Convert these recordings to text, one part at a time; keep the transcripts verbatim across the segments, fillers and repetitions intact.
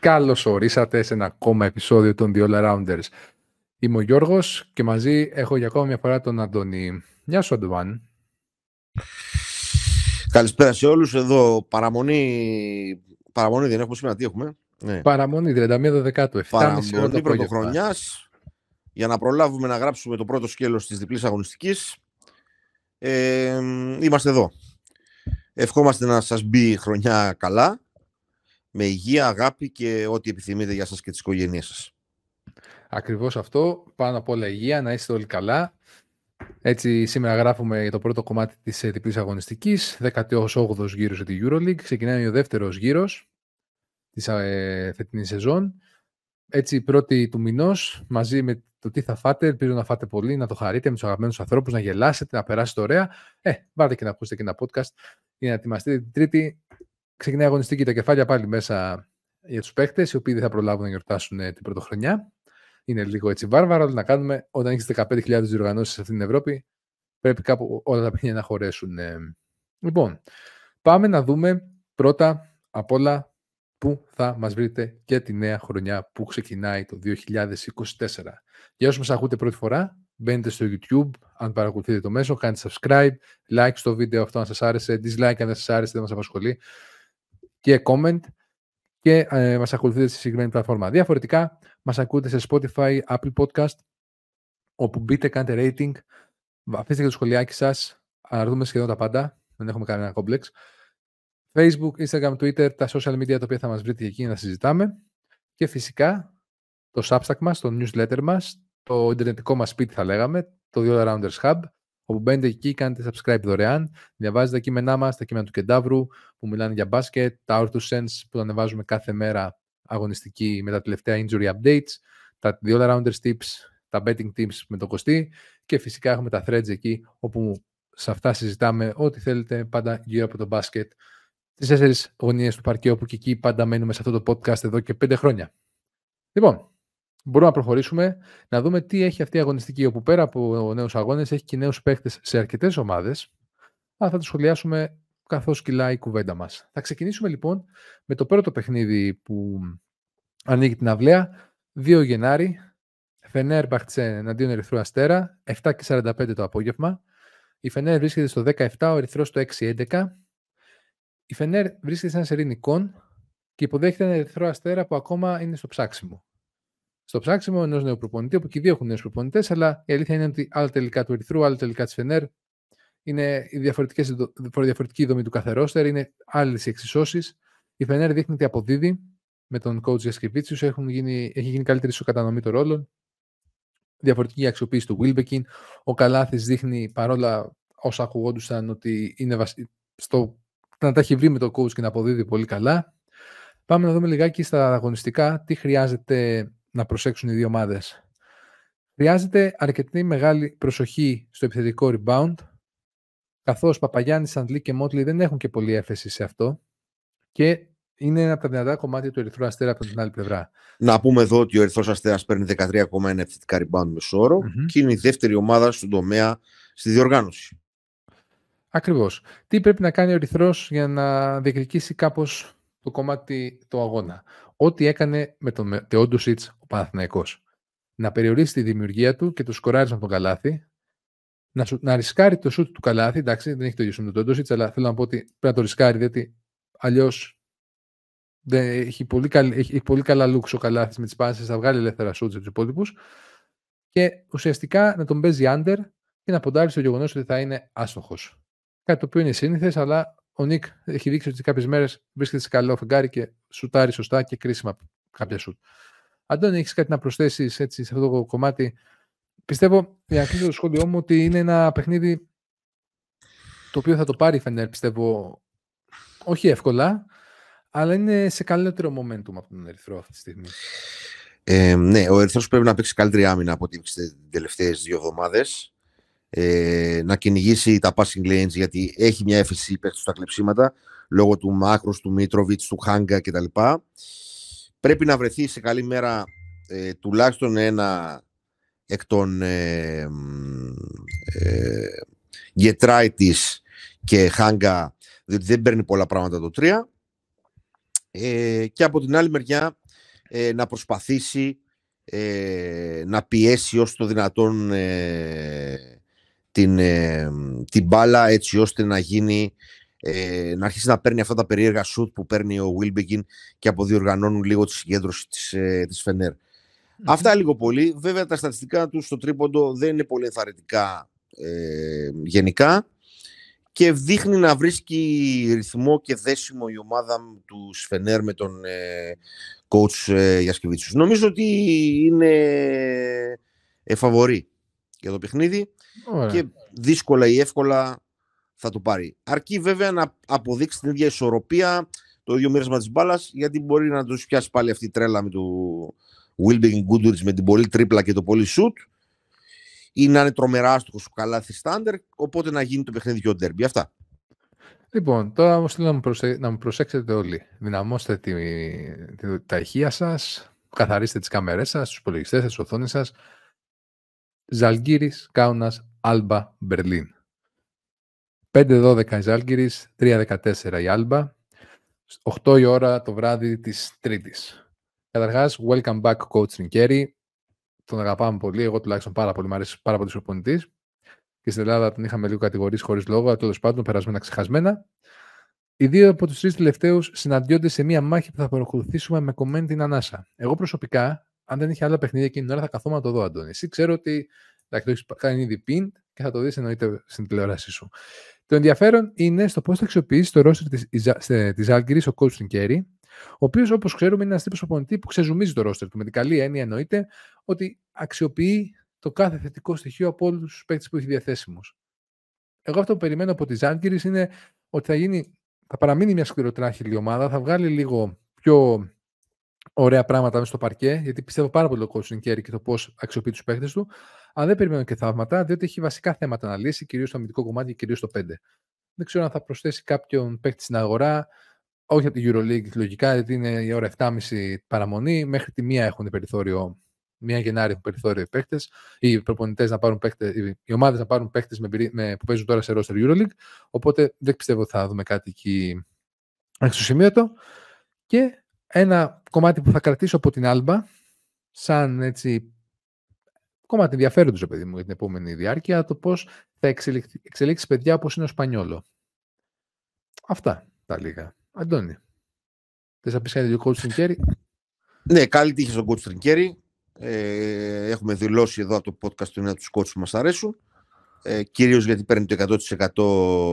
Καλώς ορίσατε σε ένα ακόμα επεισόδιο των The All Arounders. Είμαι ο Γιώργος και μαζί έχω για ακόμα μια φορά τον Αντώνη. Γεια σου, Αντώνη. Καλησπέρα σε όλους. Εδώ παραμονή, παραμονή δεν έχουμε σήμερα, τι έχουμε. Ναι. Παραμονή, τριάντα μία Δεκάτου, εφτά και μισή πρωτοχρονιάς, για να προλάβουμε να γράψουμε το πρώτο σκέλος της διπλής αγωνιστικής. Ε, είμαστε εδώ. Ευχόμαστε να σας μπει η χρονιά καλά, με υγεία, αγάπη και ό,τι επιθυμείτε για σας και τις οικογένειές σας. Ακριβώς αυτό. Πάνω απ' όλα υγεία, να είστε όλοι καλά. Έτσι, σήμερα γράφουμε για το πρώτο κομμάτι της διπλής αγωνιστικής, δέκατη όγδοη γύρος για τη EuroLeague. Ξεκινάει ο δεύτερος γύρος της ε, φετινής σεζόν. Έτσι, πρώτη του μηνός, μαζί με το τι θα φάτε, ελπίζω να φάτε πολύ, να το χαρείτε με τους αγαπημένους ανθρώπους, να γελάσετε, να περάσετε ωραία. Ε, βάλτε και να ακούσετε και ένα podcast για να ετοιμαστείτε την Τρίτη. Ξεκινάει αγωνιστική, τα κεφάλια πάλι μέσα για τους παίχτες, οι οποίοι δεν θα προλάβουν να γιορτάσουν την πρωτοχρονιά. Είναι λίγο έτσι βάρβαρο, να κάνουμε όταν έχεις δεκαπέντε χιλιάδες διοργανώσεις σε αυτή την Ευρώπη, πρέπει κάπου όλα τα παιχνίδια να χωρέσουν. Λοιπόν, πάμε να δούμε πρώτα απ' όλα πού θα μας βρείτε και τη νέα χρονιά που ξεκινάει το δύο χιλιάδες είκοσι τέσσερα. Για όσους μας ακούτε πρώτη φορά, μπαίνετε στο YouTube, αν παρακολουθείτε το μέσο, κάντε subscribe, like στο βίντεο αυτό αν σας άρεσε, dislike αν δεν σας άρεσε, δεν μας απασχολεί, και comment, και ε, μας ακολουθείτε στη συγκεκριμένη πλατφόρμα. Διαφορετικά, μας ακούτε σε Spotify, Apple Podcast, όπου μπείτε, κάντε rating, αφήστε και το σχολιάκι σας, αναρτούμε σχεδόν τα πάντα, δεν έχουμε κανένα κόμπλεξ. Facebook, Instagram, Twitter, τα social media τα οποία θα μας βρείτε εκεί να συζητάμε, και φυσικά το Substack μας, το newsletter μας, το ιντερνετικό μας σπίτι θα λέγαμε, το The All Arounders Hub, όπου μπαίνετε εκεί, κάνετε subscribe δωρεάν, διαβάζετε τα κείμενά μας, τα κείμενα του Κεντάβρου που μιλάνε για μπάσκετ, τα Our Two Cents που τα ανεβάζουμε κάθε μέρα αγωνιστική με τα τελευταία injury updates, τα The All Arounders Tips, τα betting tips με το Κωστή, και φυσικά έχουμε τα threads εκεί όπου σε αυτά συζητάμε ό,τι θέλετε πάντα γύρω από το μπάσκετ, τις τέσσερις γωνίες του παρκέ, όπου και εκεί πάντα μένουμε σε αυτό το podcast εδώ και πέντε χρόνια. Λοιπόν, μπορούμε να προχωρήσουμε, να δούμε τι έχει αυτή η αγωνιστική, όπου πέρα από νέους αγώνες έχει και νέους παίκτες σε αρκετές ομάδες. Αλλά θα το σχολιάσουμε καθώς κυλάει η κουβέντα μας. Θα ξεκινήσουμε λοιπόν με το πρώτο παιχνίδι που ανοίγει την αυλαία, δύο Γενάρη, Φενέρ Μπαχτσέ εναντίον Ερυθρού Αστέρα, επτά και σαράντα πέντε το απόγευμα. Η Φενέρ βρίσκεται στο δέκα επτά, ο Ερυθρός στο έξι έντεκα. Η Φενέρ βρίσκεται σε ένα σερί νικών και υποδέχεται ένα Ερυθρό Αστέρα που ακόμα είναι στο ψάξιμο. Στο ψάξιμο ενός νέου προπονητή, όπου και οι δύο έχουν νέους προπονητές, αλλά η αλήθεια είναι ότι άλλα τελικά του Ερυθρού, άλλα τελικά της Φενέρ. Είναι η διαφορετική δομή του κάθε ρόστερ, είναι άλλες οι εξισώσεις. Η Φενέρ δείχνει ότι αποδίδει με τον coach Γιασκεβίτσιους, έχει γίνει καλύτερη ισοκατανομή των ρόλων. Διαφορετική αξιοποίηση του Wilbekin. Ο Καλάθης δείχνει, παρόλα όσα ακουγόντουσαν, ότι είναι βασι... στο να τα έχει βρει με το coach και να αποδίδει πολύ καλά. Πάμε να δούμε λιγάκι στα αγωνιστικά τι χρειάζεται να προσέξουν οι δύο ομάδες. Χρειάζεται αρκετή μεγάλη προσοχή στο επιθετικό rebound, καθώς Παπαγιάννης, Σαντλή και Μότλι δεν έχουν και πολλή έφεση σε αυτό και είναι ένα από τα δυνατά κομμάτια του Ερυθρού Αστέρα από την άλλη πλευρά. Να πούμε εδώ ότι ο Ερυθρός Αστέρας παίρνει δεκατρία κόμμα ένα επιθετικά rebound μεσόωρο mm-hmm. και είναι η δεύτερη ομάδα στον τομέα στη διοργάνωση. Ακριβώς. Τι πρέπει να κάνει ο Ερυθρός για να διεκδικήσει κάπως το κομμάτι του αγώνα? Ό,τι έκανε με τον Τεόντοσιτς ο Παναθηναϊκός. Να περιορίσει τη δημιουργία του και το σκοράρισμα από τον καλάθι. Να, σου, να ρισκάρει το σούτ του καλάθι. Εντάξει, δεν έχει το ίδιο σούτ με τον Τεόντοσιτς, αλλά θέλω να πω ότι πρέπει να το ρισκάρει, διότι αλλιώς έχει, πολύ καλ, έχει, έχει πολύ καλά looks ο καλάθις με τις πάσες, θα βγάλει ελεύθερα σούτ σε τους υπόλοιπους. Και ουσιαστικά να τον παίζει under και να ποντάρει στο γεγονός ότι θα είναι άστοχος. Κάτι το οποίο είναι σύνηθες, αλλά ο Νικ έχει δείξει ότι κάποιες μέρες βρίσκεται σε καλό φεγγάρι και σουτάρει σωστά και κρίσιμα κάποια σουτ. Αντώνη, έχεις κάτι να προσθέσεις έτσι, σε αυτό το κομμάτι? Πιστεύω, για να κλείσω το σχόλιο μου, ότι είναι ένα παιχνίδι το οποίο θα το πάρει η Φενέρ, πιστεύω, όχι εύκολα, αλλά είναι σε καλύτερο momentum από τον Ερυθρό αυτή τη στιγμή. Ε, ναι, ο Ερυθρός πρέπει να παίξει καλύτερη άμυνα από ό,τι τις τελευταίες δύο εβδομάδες. Ε, να κυνηγήσει τα passing lanes, γιατί έχει μια έφεση παίχτη στα κλεψίματα λόγω του Μάκρος, του Μίτροβιτς, του Χάγκα κτλ. Πρέπει να βρεθεί σε καλή μέρα ε, τουλάχιστον ένα εκ των ε, ε, Γετράιτης και Χάγκα, διότι δεν παίρνει πολλά πράγματα το τρία. Ε, και από την άλλη μεριά ε, να προσπαθήσει ε, να πιέσει όσο το δυνατόν ε, την, ε, την μπάλα, έτσι ώστε να γίνει ε, να αρχίσει να παίρνει αυτά τα περίεργα σουτ που παίρνει ο Wilbekin και αποδιοργανώνουν λίγο τη συγκέντρωση της, ε, της Φενέρ. Mm-hmm. Αυτά λίγο πολύ. Βέβαια τα στατιστικά του στο τρίποντο δεν είναι πολύ ενθαρρυντικά ε, γενικά και δείχνει να βρίσκει ρυθμό και δέσιμο η ομάδα του Φενέρ με τον ε, coach ε, Γιασκεβίτσιους. Νομίζω ότι είναι ε, φαβορί για το παιχνίδι. Ωραία. Και δύσκολα ή εύκολα θα το πάρει. Αρκεί βέβαια να αποδείξει την ίδια ισορροπία, το ίδιο μοίρασμα της μπάλας, γιατί μπορεί να τους πιάσει πάλι αυτή η τρέλα με του Wilbekin Goodrich με την πολύ τρίπλα και το πολύ shoot, ή να είναι τρομερά άστοχος στο καλάθι στάντερ, οπότε να γίνει το παιχνίδι και ο ντέρμπι. Αυτά. Λοιπόν, τώρα όμως θέλω να μου, προσε... να μου προσέξετε όλοι. Δυναμώστε τη... τη... τα ηχεία σας, καθαρίστε τις κάμερές σας, τους υπολογιστές σας, τις οθόνες σας. Ζαλγκίρις, Κάουνας, Άλμπα, Μπερλίν. πέντε δώδεκα η Ζάλγκιρις, τρία δεκατέσσερα η Άλμπα, οκτώ η ώρα το βράδυ της Τρίτης. Καταρχάς, welcome back coach Trinchieri. Τον αγαπάμε πολύ, εγώ τουλάχιστον πάρα πολύ, μου αρέσει πάρα πολύ ο προπονητής. Και στην Ελλάδα τον είχαμε λίγο κατηγορήσει χωρίς λόγο, αλλά τέλος πάντων, περασμένα ξεχασμένα. Οι δύο από τους τρεις τελευταίους συναντιόνται σε μία μάχη που θα παρακολουθήσουμε με κομμένη την ανάσα. Εγώ προσωπικά, αν δεν είχε άλλα παιχνίδια εκείνη την ώρα, θα καθόμουν να το δω, Αντώνη. Εσύ ξέρω ότι θα το έχεις κάνει ήδη πιν και θα το δεις εννοείται στην τηλεόρασή σου. Το ενδιαφέρον είναι στο πώς θα αξιοποιήσει το ρόστερ της Ζάλγκιρις ο coach Trinchieri, ο οποίος, όπως ξέρουμε, είναι ένας τύπος προπονητή που ξεζουμίζει το ρόστερ του. Με την καλή έννοια εννοείται ότι αξιοποιεί το κάθε θετικό στοιχείο από όλους τους παίκτες που έχει διαθέσιμους. Εγώ αυτό που περιμένω από τη Ζάλγκιρις είναι ότι θα, γίνει, θα παραμείνει μια σκληροτράχηλη ομάδα, θα βγάλει λίγο πιο ωραία πράγματα μέσα στο παρκέ, γιατί πιστεύω πάρα πολύ ο coach Trinchieri και το πώς αξιοποιεί τους παίκτες του. Αλλά δεν περιμένω και θαύματα, διότι έχει βασικά θέματα να λύσει, κυρίως στο αμυντικό κομμάτι και κυρίως στο πέντε. Δεν ξέρω αν θα προσθέσει κάποιον παίκτη στην αγορά, όχι από τη EuroLeague λογικά, γιατί είναι η ώρα επτά και μισή παραμονή. Μέχρι τη μία έχουν περιθώριο, μία Γενάρη έχουν περιθώριο οι παίκτες, οι προπονητές να πάρουν παίκτες, οι ομάδες να πάρουν παίκτες με, με, που παίζουν τώρα σε roster EuroLeague. Οπότε δεν πιστεύω ότι θα δούμε κάτι εκεί αξιοσημείωτο. Και ένα κομμάτι που θα κρατήσω από την Άλμπα, σαν έτσι. Κομμάτι ενδιαφέροντος, το παιδί μου, για την επόμενη διάρκεια, το πώς θα εξελίξει, εξελίξει παιδιά όπως είναι ο Σπανιόλο. Αυτά τα λίγα. Αντώνη, θες να πεις κάτι για τον coach Trinchieri? Ναι, καλή τύχη στον coach Trinchieri. Ε, έχουμε δηλώσει εδώ από το podcast του ένα τους coach που μας αρέσουν. Ε, κυρίως γιατί παίρνει το εκατό τοις εκατό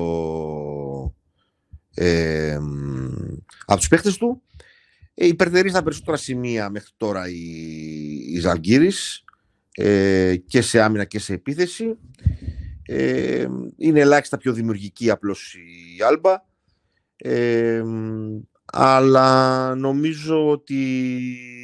ε, από τους παίχτες του. Ε, υπερτερεί στα περισσότερα σημεία μέχρι τώρα η, η Ζαλγκίρις. Ε, και σε άμυνα και σε επίθεση. Ε, είναι ελάχιστα πιο δημιουργική απλώς η Άλμπα. Ε, αλλά νομίζω ότι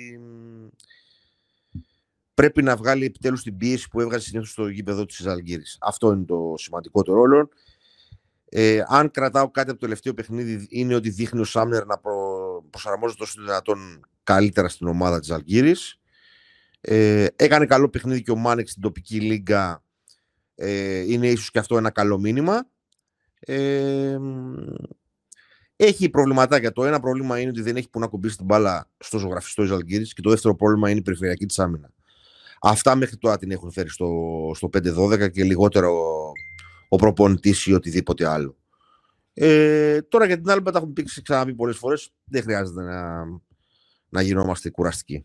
πρέπει να βγάλει επιτέλους την πίεση που έβγαζε συνήθως στο γήπεδο της Ζαλγκίρις. Αυτό είναι το σημαντικότερο ρόλο. Ε, αν κρατάω κάτι από το τελευταίο παιχνίδι, είναι ότι δείχνει ο Σάμνερ να προ... προσαρμόζεται όσο δυνατόν καλύτερα στην ομάδα της Ζαλγκίρις. Ε, έκανε καλό παιχνίδι και ο Μάνεκ στην τοπική λίγκα. Ε, είναι ίσως και αυτό ένα καλό μήνυμα. Ε, έχει προβληματάκια. Το ένα πρόβλημα είναι ότι δεν έχει που να κουμπίσει την μπάλα στο ζωγραφιστό της Ζαλγκίρις και το δεύτερο πρόβλημα είναι η περιφερειακή της άμυνα. Αυτά μέχρι τώρα την έχουν φέρει στο, στο πέντε δώδεκα και λιγότερο ο προπονητής ή οτιδήποτε άλλο. Ε, τώρα για την άλλη τα έχουμε πει, ξαναπεί πολλές φορές. Δεν χρειάζεται να, να γινόμαστε κουραστικοί.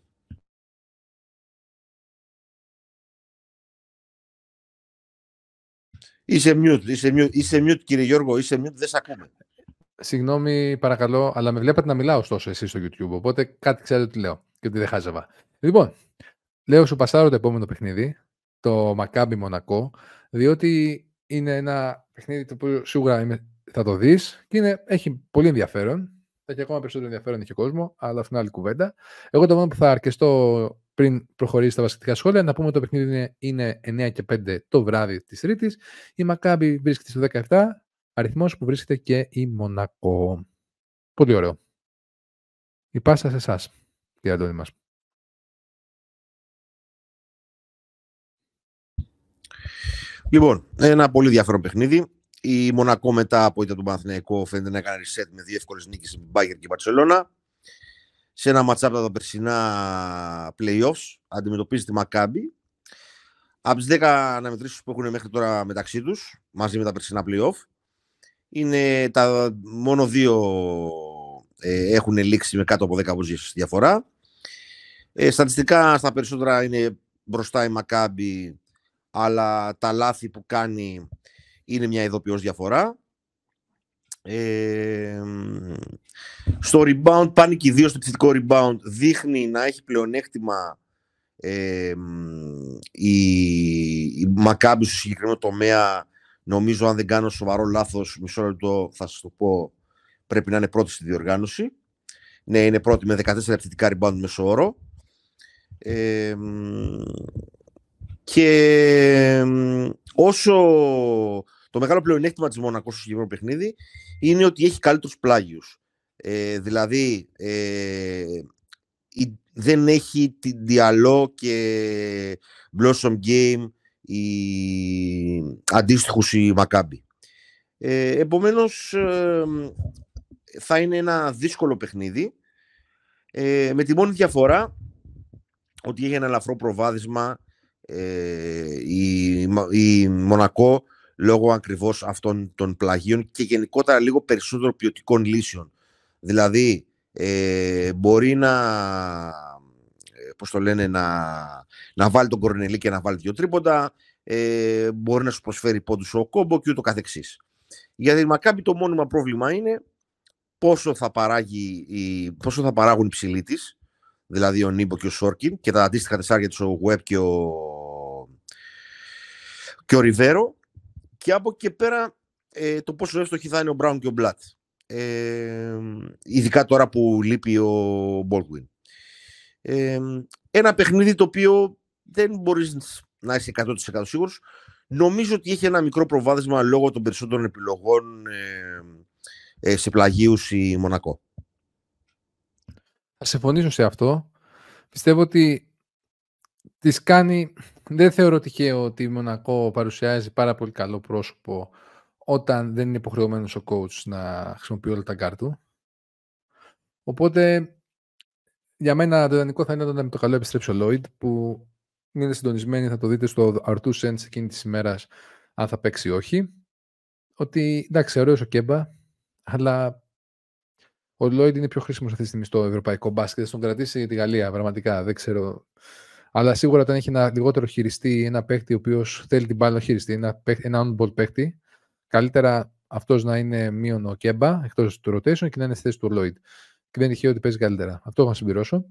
Είσαι mute, είσαι mute, είσαι mute κύριε Γιώργο, είσαι mute, δεν σε ακούμε. Συγγνώμη παρακαλώ, αλλά με βλέπετε να μιλάω ωστόσο εσείς στο YouTube, οπότε κάτι ξέρετε τι λέω και ότι δεν χάζευα. Λοιπόν, λέω σου πασάρω το επόμενο παιχνίδι, το Μακάμπι Μονακό, διότι είναι ένα παιχνίδι το οποίο σίγουρα είμαι, θα το δεις και είναι, έχει πολύ ενδιαφέρον. Θα έχει ακόμα περισσότερο ενδιαφέρον έχει κόσμο, αλλά αυτό είναι άλλη κουβέντα. Εγώ το μόνο που θα αρκεστώ πριν προχωρήσει στα βασικά σχόλια, να πούμε ότι το παιχνίδι είναι, είναι εννιά και πέντε το βράδυ της Τρίτης. Η Μακάμπι βρίσκεται στο δεκαεπτά, αριθμός που βρίσκεται και η Μονακό. Πολύ ωραίο. Η πάσα σε εσάς, κύριε Αντώνη μας. Λοιπόν, ένα πολύ ενδιαφέρον παιχνίδι. Η Μονακό μετά από ήττα του Παναθηναϊκό φαίνεται να έκανε reset με δύο εύκολες νίκες με Μπάγερ και Μπαρσελόνα. σε ένα match-up από τα περσινά playoffs, αντιμετωπίζει τη Μακάμπι. Από τις δέκα αναμετρήσεις που έχουν μέχρι τώρα μεταξύ τους, μαζί με τα περσινά play-off, είναι τα μόνο δύο ε, έχουν λήξει με κάτω από δέκα πόντους διαφορά. Ε, στατιστικά στα περισσότερα είναι μπροστά η Μακάμπι, αλλά τα λάθη που κάνει είναι μια ειδοποιώς διαφορά. Ε, στο rebound πάνε και οι δύο στο επιθετικό rebound, δείχνει να έχει πλεονέκτημα ε, η, η Μακάμπι στο συγκεκριμένο τομέα. Νομίζω, αν δεν κάνω σοβαρό λάθος, μισό λεπτό θα σας το πω, πρέπει να είναι πρώτη στη διοργάνωση. Ναι, είναι πρώτη με δεκατέσσερα επιθετικά rebound μέσο όρο. Ε, και όσο το μεγάλο πλεονέκτημα της Μονακό στο συγκεκριμένο παιχνίδι είναι ότι έχει καλύτερους πλάγιους. Ε, δηλαδή, ε, η, δεν έχει την Diallo και Blossom Game η αντίστοιχους η Μακάμπι. Ε, επομένως, ε, θα είναι ένα δύσκολο παιχνίδι, ε, με τη μόνη διαφορά ότι έχει ένα ελαφρό προβάδισμα ε, η, η Μονακό λόγω ακριβώς αυτών των πλαγίων και γενικότερα λίγο περισσότερο ποιοτικών λύσεων. Δηλαδή, ε, μπορεί να, πώς το λένε, να, να βάλει τον Κορνελί και να βάλει δύο τρίποντα, ε, μπορεί να σου προσφέρει πόντους ο κόμπο και ούτω καθεξής. Για τη Μακάμπι το μόνιμα πρόβλημα είναι πόσο θα, παράγει η, πόσο θα παράγουν οι ψηλοί της, δηλαδή ο Νίμπο και ο Σόρκιν και τα αντίστοιχα τεσσάρια τους, ο Web και ο, και ο Ριβέρο, και από εκεί και πέρα ε, το πόσο εύστοχοι θα είναι ο Μπράουν και ο Μπλατ. Ε, ειδικά τώρα που λείπει ο Baldwin. Ε, ένα παιχνίδι το οποίο δεν μπορείς να είσαι εκατό τοις εκατό σίγουρος. Νομίζω ότι έχει ένα μικρό προβάδισμα λόγω των περισσότερων επιλογών ε, ε, σε πλαγίους η Μονακό. Θα συμφωνήσω σε αυτό. Πιστεύω ότι της κάνει... Δεν θεωρώ τυχαίο ότι η Μονακό παρουσιάζει πάρα πολύ καλό πρόσωπο όταν δεν είναι υποχρεωμένος ο coach να χρησιμοποιεί όλα τα γκάρ του. Οπότε, για μένα το ιδανικό θα είναι όταν με το καλό επιστρέψει ο Lloyd, που είναι συντονισμένοι, θα το δείτε στο αρ δύο Sense εκείνη της ημέρας, αν θα παίξει ή όχι. Ότι, εντάξει, ωραίος ο Κέμπα, αλλά ο Lloyd είναι πιο χρήσιμος αυτή τη στιγμή στο ευρωπαϊκό μπάσκετ. Θα τον κρατήσει για τη Γαλλία, πραγματικά, δεν ξέρω. Αλλά σίγουρα όταν έχει ένα λιγότερο χειριστή, ένα παίκτη ο οποίος θέλει την μπάλα να χειριστεί, ένα, ένα on-ball παίκτη, καλύτερα αυτός να είναι μείον ο Κέμπα, εκτός του rotation, και να είναι στη θέση του Lloyd. Και δεν είναι τυχαίο ότι παίζει καλύτερα. Αυτό έχω να συμπληρώσω.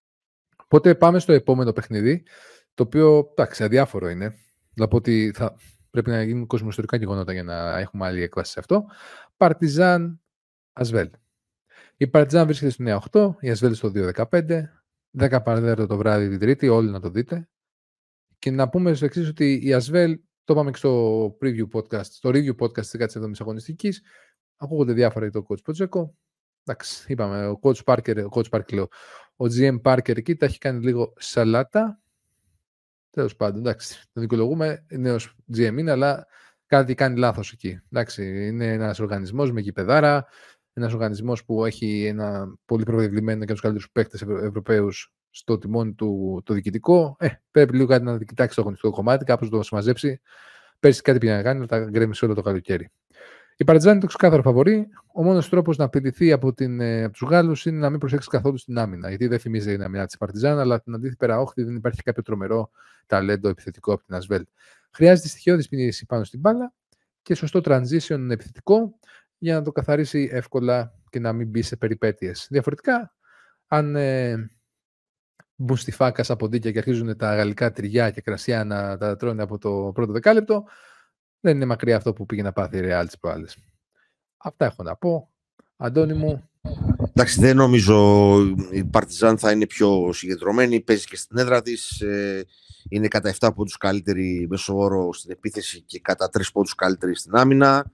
Οπότε πάμε στο επόμενο παιχνίδι, το οποίο, εντάξει, αδιάφορο είναι. Δηλαδή ότι θα πρέπει να γίνουν κοσμοϊστορικά γεγονότα για να έχουμε άλλη έκβαση σε αυτό. Παρτιζάν Ασβέλ. Η Παρτιζάν βρίσκεται στο εννιά οκτώ, η Ασβέλ στο δύο δεκαπέντε. δέκα παραδέρτο το βράδυ την Τρίτη, όλοι να το δείτε. Και να πούμε στο εξής ότι η Ασβέλ, το είπαμε και στο preview podcast, στο review podcast της δέκατης εβδόμης αγωνιστικής, ακούγονται διάφορα για τον coach Ποτζέκο. Εντάξει, είπαμε, ο coach Parker, ο coach Parker λέω, ο τζι εμ Parker εκεί τα έχει κάνει λίγο σαλάτα. Τέλος πάντων, εντάξει, το δικαιολογούμε, νέος τζι εμ είναι, αλλά κάτι κάνει λάθος εκεί. Εντάξει, είναι ένας οργανισμός με γηπεδάρα, ένας οργανισμός που έχει ένα πολύ προβεβλημένο και τους καλύτερους παίκτες Ευρω... Ευρωπαίους στο τιμόνι του το διοικητικό. Ε, πρέπει λίγο κάτι να κοιτάξει το αγωνιστικό κομμάτι, κάπως το συμμαζέψει. Πέρσι κάτι πήγε να κάνει, αλλά τα γκρέμισε όλο το καλοκαίρι. Η Παρτιζάν είναι το ξεκάθαρο φαβορί. Ο μόνος τρόπος να απειληθεί από, από τους Γάλλους είναι να μην προσέξει καθόλου στην άμυνα. Γιατί δεν θυμίζει την άμυνα της Παρτιζάν, αλλά την αντίθετη πέρα όχθη δεν υπάρχει κάποιο τρομερό ταλέντο επιθετικό από την Ασβέλ. Χρειάζεται στοιχειώδης πίεση πάνω στην μπάλα και σωστό transition επιθετικό για να το καθαρίσει εύκολα και να μην μπει σε περιπέτειες. Διαφορετικά, αν ε, μπουν στη φάκα σαν ποντίκια και αρχίζουν τα γαλλικά τυριά και κρασιά να τα τρώνε από το πρώτο δεκάλεπτο, δεν είναι μακριά αυτό που πήγε να πάθει η Real τις προάλλες. Αυτά έχω να πω. Αντώνη μου. Εντάξει, δεν νομίζω η Παρτιζάν θα είναι πιο συγκεντρωμένη. Παίζει και στην έδρα της. Ε, είναι κατά επτά πόντους καλύτερη μέσο όρο στην επίθεση και κατά τρεις πόντους καλύτερη στην άμυνα.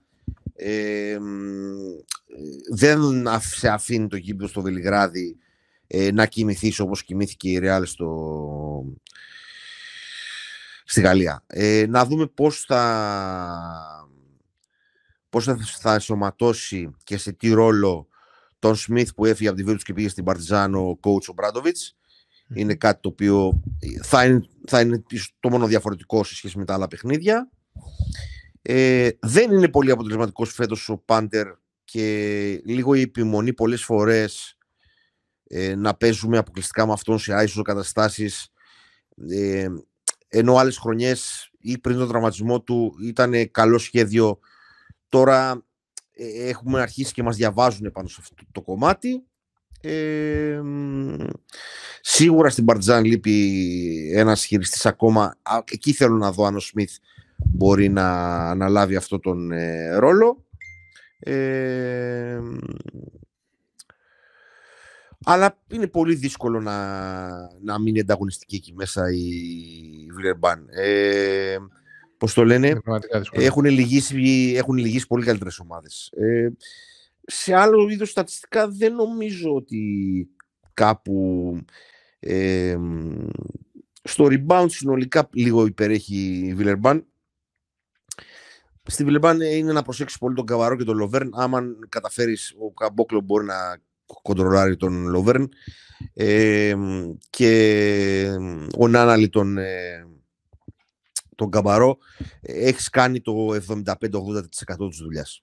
Ε, δεν σε αφήνει το γήπεδο στο Βελιγράδι ε, να κοιμηθείς όπως κοιμήθηκε η Real στο... στη Γαλλία. Ε, να δούμε πώς θα πώς θα ενσωματώσει και σε τι ρόλο τον Σμιθ που έφυγε από τη Βίρτους και πήγε στην Παρτιζάν ο coach ο Μπράντοβιτς. Mm-hmm. Είναι κάτι το οποίο θα είναι, θα είναι το μόνο διαφορετικό σε σχέση με τα άλλα παιχνίδια. Ε, δεν είναι πολύ αποτελεσματικός φέτος ο Πάντερ και λίγο η επιμονή πολλές φορές ε, να παίζουμε αποκλειστικά με αυτόν σε άισο καταστάσεις, ε, ενώ άλλες χρονιές ή πριν τον τραυματισμό του ήταν καλό σχέδιο. Τώρα ε, έχουμε αρχίσει και μας διαβάζουν πάνω σε αυτό το κομμάτι. Ε, σίγουρα στην Παρτιζάν λείπει ένας χειριστής ακόμα. Εκεί θέλω να δω αν ο Σμιθ μπορεί να αναλάβει αυτό τον ε, ρόλο. Ε, αλλά είναι πολύ δύσκολο να, να μείνει ανταγωνιστική εκεί μέσα η Βιλερμπάν. Ε, πώς το λένε, έχουν λυγίσει, έχουν λυγίσει πολύ καλύτερες ομάδες. Ε, σε άλλο είδος στατιστικά δεν νομίζω ότι κάπου ε, στο rebound συνολικά λίγο υπερέχει η Βιλερμπάν. Στη Βιλερμπάν είναι να προσέξει πολύ τον Καβαρό και τον Λοβέρν. Άμα καταφέρεις, ο Καμπόκλο μπορεί να κοντρολάρει τον Λοβέρν ε, και ο Νάναλι τον, ε, τον Καμπαρό. Έχεις κάνει το εβδομήντα πέντε με ογδόντα τοις εκατό της δουλειάς.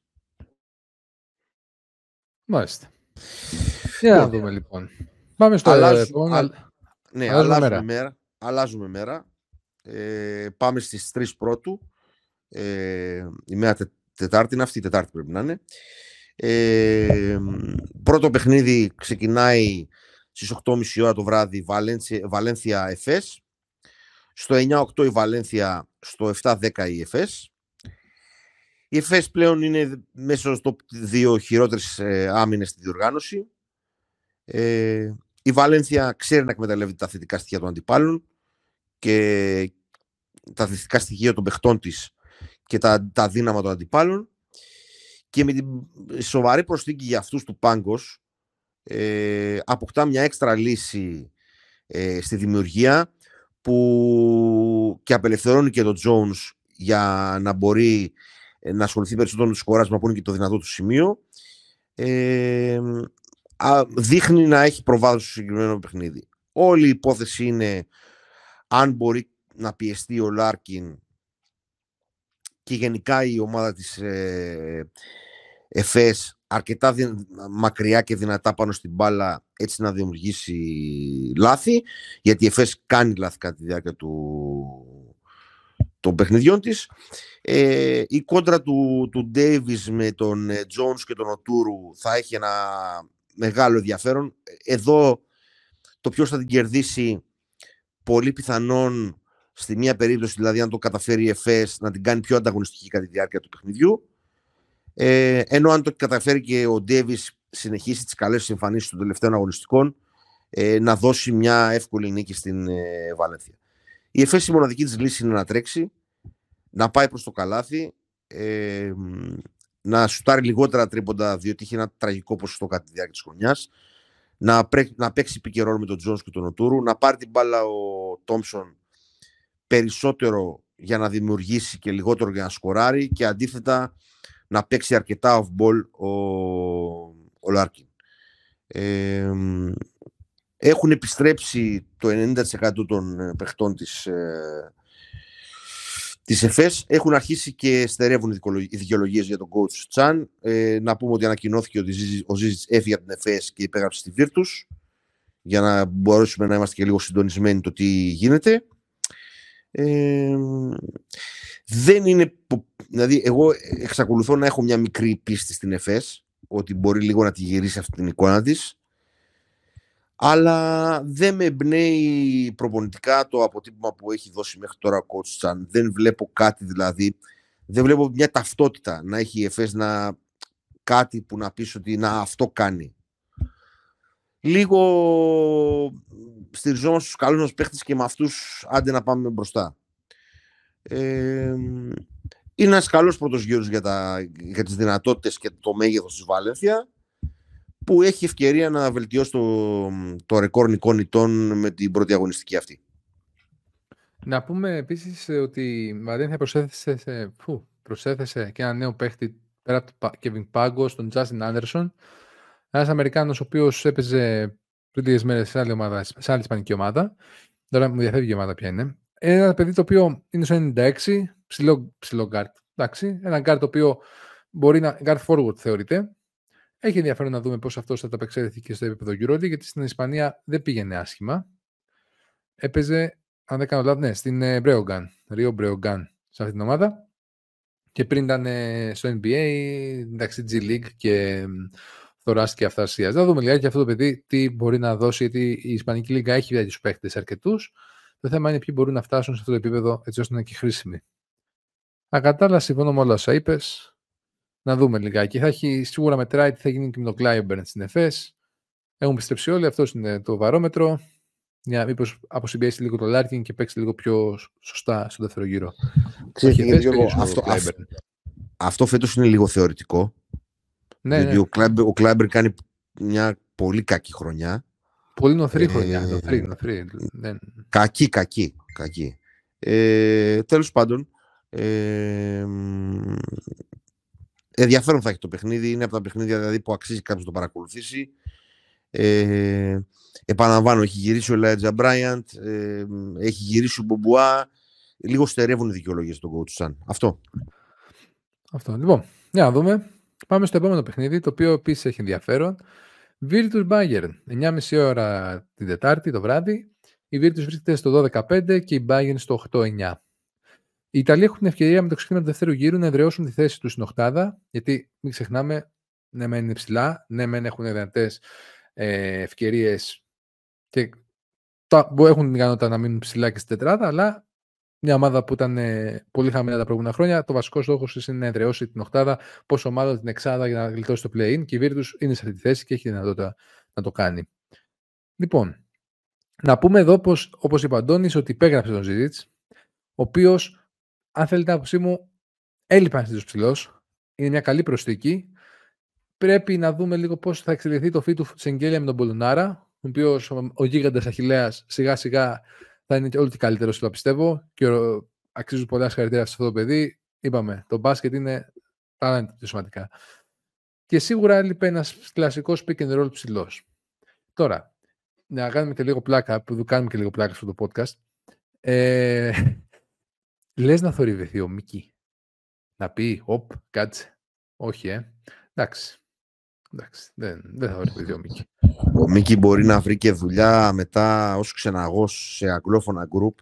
Μάλιστα. Για να δούμε λοιπόν. Πάμε στο Αλλάζουμε, α, ναι, αλλάζουμε μέρα. μέρα. Αλλάζουμε μέρα. Ε, πάμε στις τρεις πρώτου. Ε, η μέρα τε, Τετάρτη είναι αυτή, η Τετάρτη πρέπει να είναι. Ε, πρώτο παιχνίδι ξεκινάει στις οκτώ και μισή ώρα το βράδυ, Βαλένθια Εφές. Στο εννιά οκτώ η Βαλένθια, στο επτά δέκα η Εφές. Η Εφές πλέον είναι μέσα στο δύο χειρότερες ε, άμυνες στη διοργάνωση. Ε, η Βαλένθια ξέρει να εκμεταλλεύεται τα θετικά στοιχεία των αντιπάλων και τα θετικά στοιχεία των παιχτών της και τα, τα δύναμα των αντιπάλων, και με την σοβαρή προσθήκη για αυτούς του Πάγκος ε, αποκτά μια έξτρα λύση ε, στη δημιουργία που και απελευθερώνει και τον Jones για να μπορεί ε, να ασχοληθεί περισσότερο με το σκοράσμα που είναι και το δυνατό του σημείο. Ε, α, δείχνει να έχει προβάδωση στο συγκεκριμένο παιχνίδι. Όλη η υπόθεση είναι αν μπορεί να πιεστεί ο Λάρκιν και γενικά η ομάδα της ε, Εφές αρκετά δι... μακριά και δυνατά πάνω στην μπάλα, έτσι να δημιουργήσει λάθη, γιατί η Εφές κάνει λάθη κατά τη διάρκεια του... των παιχνιδιών της. Ε, η κόντρα του, του Davis με τον Jones και τον Οτούρου θα έχει ένα μεγάλο ενδιαφέρον. Εδώ το ποιος θα την κερδίσει, πολύ πιθανόν στη μία περίπτωση, δηλαδή αν το καταφέρει η Εφές, να την κάνει πιο ανταγωνιστική κατά τη διάρκεια του παιχνιδιού. Ε, ενώ αν το καταφέρει και ο Ντέβις συνεχίσει τις καλές εμφανίσεις των τελευταίων αγωνιστικών, ε, να δώσει μια εύκολη νίκη στην ε, Βαλένθια. Η Εφές η μοναδική της λύση είναι να τρέξει, να πάει προς το καλάθι, ε, να σουτάρει λιγότερα τρίποντα, διότι έχει ένα τραγικό ποσοστό κατά τη διάρκεια της χρονιάς, να, πρέ, να παίξει πικερόλ με τον Τζόνς και τον Οτούρου, να πάρει την μπάλα ο Τόμψον περισσότερο για να δημιουργήσει και λιγότερο για να σκοράρει, και αντίθετα να παίξει αρκετά off-ball ο, ο Λάρκιν. Ε, έχουν επιστρέψει το ενενήντα τοις εκατό των παιχτών της, ε, της Εφές. Έχουν αρχίσει και στερεύουν οι δικαιολογίες για τον coach Τσάν. Ε, να πούμε ότι ανακοινώθηκε ότι ο Ζίζιτς έφυγε από την Εφές και υπέγραψε στη Βίρτους, για να μπορέσουμε να είμαστε και λίγο συντονισμένοι το τι γίνεται. Ε, δεν είναι, δηλαδή εγώ εξακολουθώ να έχω μια μικρή πίστη στην Εφές ότι μπορεί λίγο να τη γυρίσει αυτή την εικόνα της, αλλά δεν με εμπνέει προπονητικά το αποτύπωμα που έχει δώσει μέχρι τώρα ο coach Τσάν. Δεν βλέπω κάτι, δηλαδή δεν βλέπω μια ταυτότητα να έχει η Εφές, να κάτι που να πεις ότι να αυτό κάνει. Λίγο στηριζόμαστε στους καλούς μας παίχτες και με αυτούς άντε να πάμε μπροστά. Ε, είναι ένας καλός πρώτος γύρος για, τα, για τις δυνατότητες και το μέγεθος της Βαλένθια, που έχει ευκαιρία να βελτιώσει το, το ρεκόρ νικών ηττών με την πρώτη αγωνιστική αυτή. Να πούμε επίσης ότι η Βαλένθια προσέθεσε, σε, φου, προσέθεσε και ένα νέο παίχτη πέρα από τον Kevin Pangos, τον Justin Anderson. Ένας Αμερικάνος ο οποίος έπαιζε πριν λίγες μέρες σε άλλη, ομάδα, σε άλλη ισπανική ομάδα. Τώρα μου διαφεύγει η ομάδα ποια είναι. Ένα παιδί το οποίο είναι στο ενενήντα έξι, ψηλό, ψηλό guard. Εντάξει, ένα guard το οποίο μπορεί να. Guard forward θεωρείται. Έχει ενδιαφέρον να δούμε πώς αυτός θα τα απεξέλθει και στο επίπεδο EuroLeague, γιατί στην Ισπανία δεν πήγαινε άσχημα. Έπαιζε, αν δεν κάνω λάθος, ναι, στην Breogán, Rio Breogán, σε αυτή την ομάδα. Και πριν ήταν στο N B A, εντάξει, G League και θωράστηκε αυθαρσίας. Να δούμε λιγάκι αυτό το παιδί τι μπορεί να δώσει, γιατί η Ισπανική Λίγκα έχει βγάλει τους παίκτες αρκετούς. Το θέμα είναι ποιοι μπορούν να φτάσουν σε αυτό το επίπεδο έτσι ώστε να είναι και χρήσιμοι. Ακατάλληλα, συμφωνώ με όλα όσα είπες. Να δούμε λιγάκι. Θα έχει σίγουρα μετράει τι θα γίνει και με το Clyburn στην ΕΦΕΣ. Έχουν πιστρέψει όλοι, αυτό είναι το βαρόμετρο. Για μήπως αποσυμπιέσει λίγο το Larkin και παίξει λίγο πιο σωστά στο δεύτερο γύρο. Ξέρετε, γιατί, Γιώργο, αυτό, αυτό, αυτό φέτος είναι λίγο θεωρητικό. Ναι, γιατί ναι. Ο Clyburn κάνει μια πολύ κακή χρονιά. Πολύ νοθρή χρονιά. Ε, νοθρή, νοθρή. Κακή, κακή. κακή. Ε, τέλος πάντων, ε, ενδιαφέρον θα έχει το παιχνίδι. Είναι από τα παιχνίδια δηλαδή, που αξίζει κάποιος να το παρακολουθήσει. Ε, επαναλαμβάνω, έχει γυρίσει ο Elijah Bryant, ε, έχει γυρίσει ο Μπομπουά. Λίγο στερεύουν οι δικαιολογίες στον coach Sun. Αυτό. Αυτό. Λοιπόν, για να δούμε. Πάμε στο επόμενο παιχνίδι, το οποίο επίσης έχει ενδιαφέρον. Virtus Bayern, εννιά και μισή ώρα την Τετάρτη το βράδυ. Η Virtus βρίσκεται στο δώδεκα πέντε και η Bayern στο οκτώ εννιά. Οι Ιταλοί έχουν την ευκαιρία με το ξεκίνημα του δεύτερου γύρου να εδραιώσουν τη θέση τους στην οκτάδα, γιατί μην ξεχνάμε, ναι, μεν είναι ψηλά, ναι, μεν έχουν δυνατές ε, ευκαιρίες και τα, έχουν την ικανότητα να μείνουν ψηλά και στην τετράδα, αλλά μια ομάδα που ήταν ε, πολύ χαμηλά τα προηγούμενα χρόνια, το βασικό στόχος είναι να εδραιώσει την οκτάδα, πόσο μάλλον την εξάδα για να γλιτώσει το play-in, και η Virtus είναι σε αυτή τη θέση και έχει δυνατότητα να το κάνει. Λοιπόν, να πούμε εδώ πως, όπως είπε ο Αντώνης, ότι υπέγραψε τον Ζιζίτς, ο οποίος, αν θέλετε την άποψή μου, έλειπε ένας τέτοιος ψηλός. Είναι μια καλή προσθήκη. Πρέπει να δούμε λίγο πώς θα εξελιχθεί το φύτου Τσεγγέλια με τον Πολωνάρα, ο οποίος ο γίγαντας Αχιλλέας σιγά σιγά θα είναι όλο και καλύτερος, το πιστεύω, και αξίζουν πολλά συγχαρητήρια σε αυτό το παιδί. Είπαμε, το μπάσκετ είναι ταλέντο πιο σημαντικά. Και σίγουρα έλειπε ένας κλασικός pick and roll ψηλός. Τώρα, να κάνουμε και λίγο πλάκα, που κάνουμε και λίγο πλάκα στο το podcast. Ε, λες να θορυβηθεί ο Μίκη? Να πει, οπ, κάτσε. Όχι, ε. Εντάξει. Εντάξει, δεν, δεν θα θορυβηθεί ο Μίκη. Ο Μίκη μπορεί να βρει και δουλειά μετά ως ξεναγός σε αγγλόφωνα γκρουπ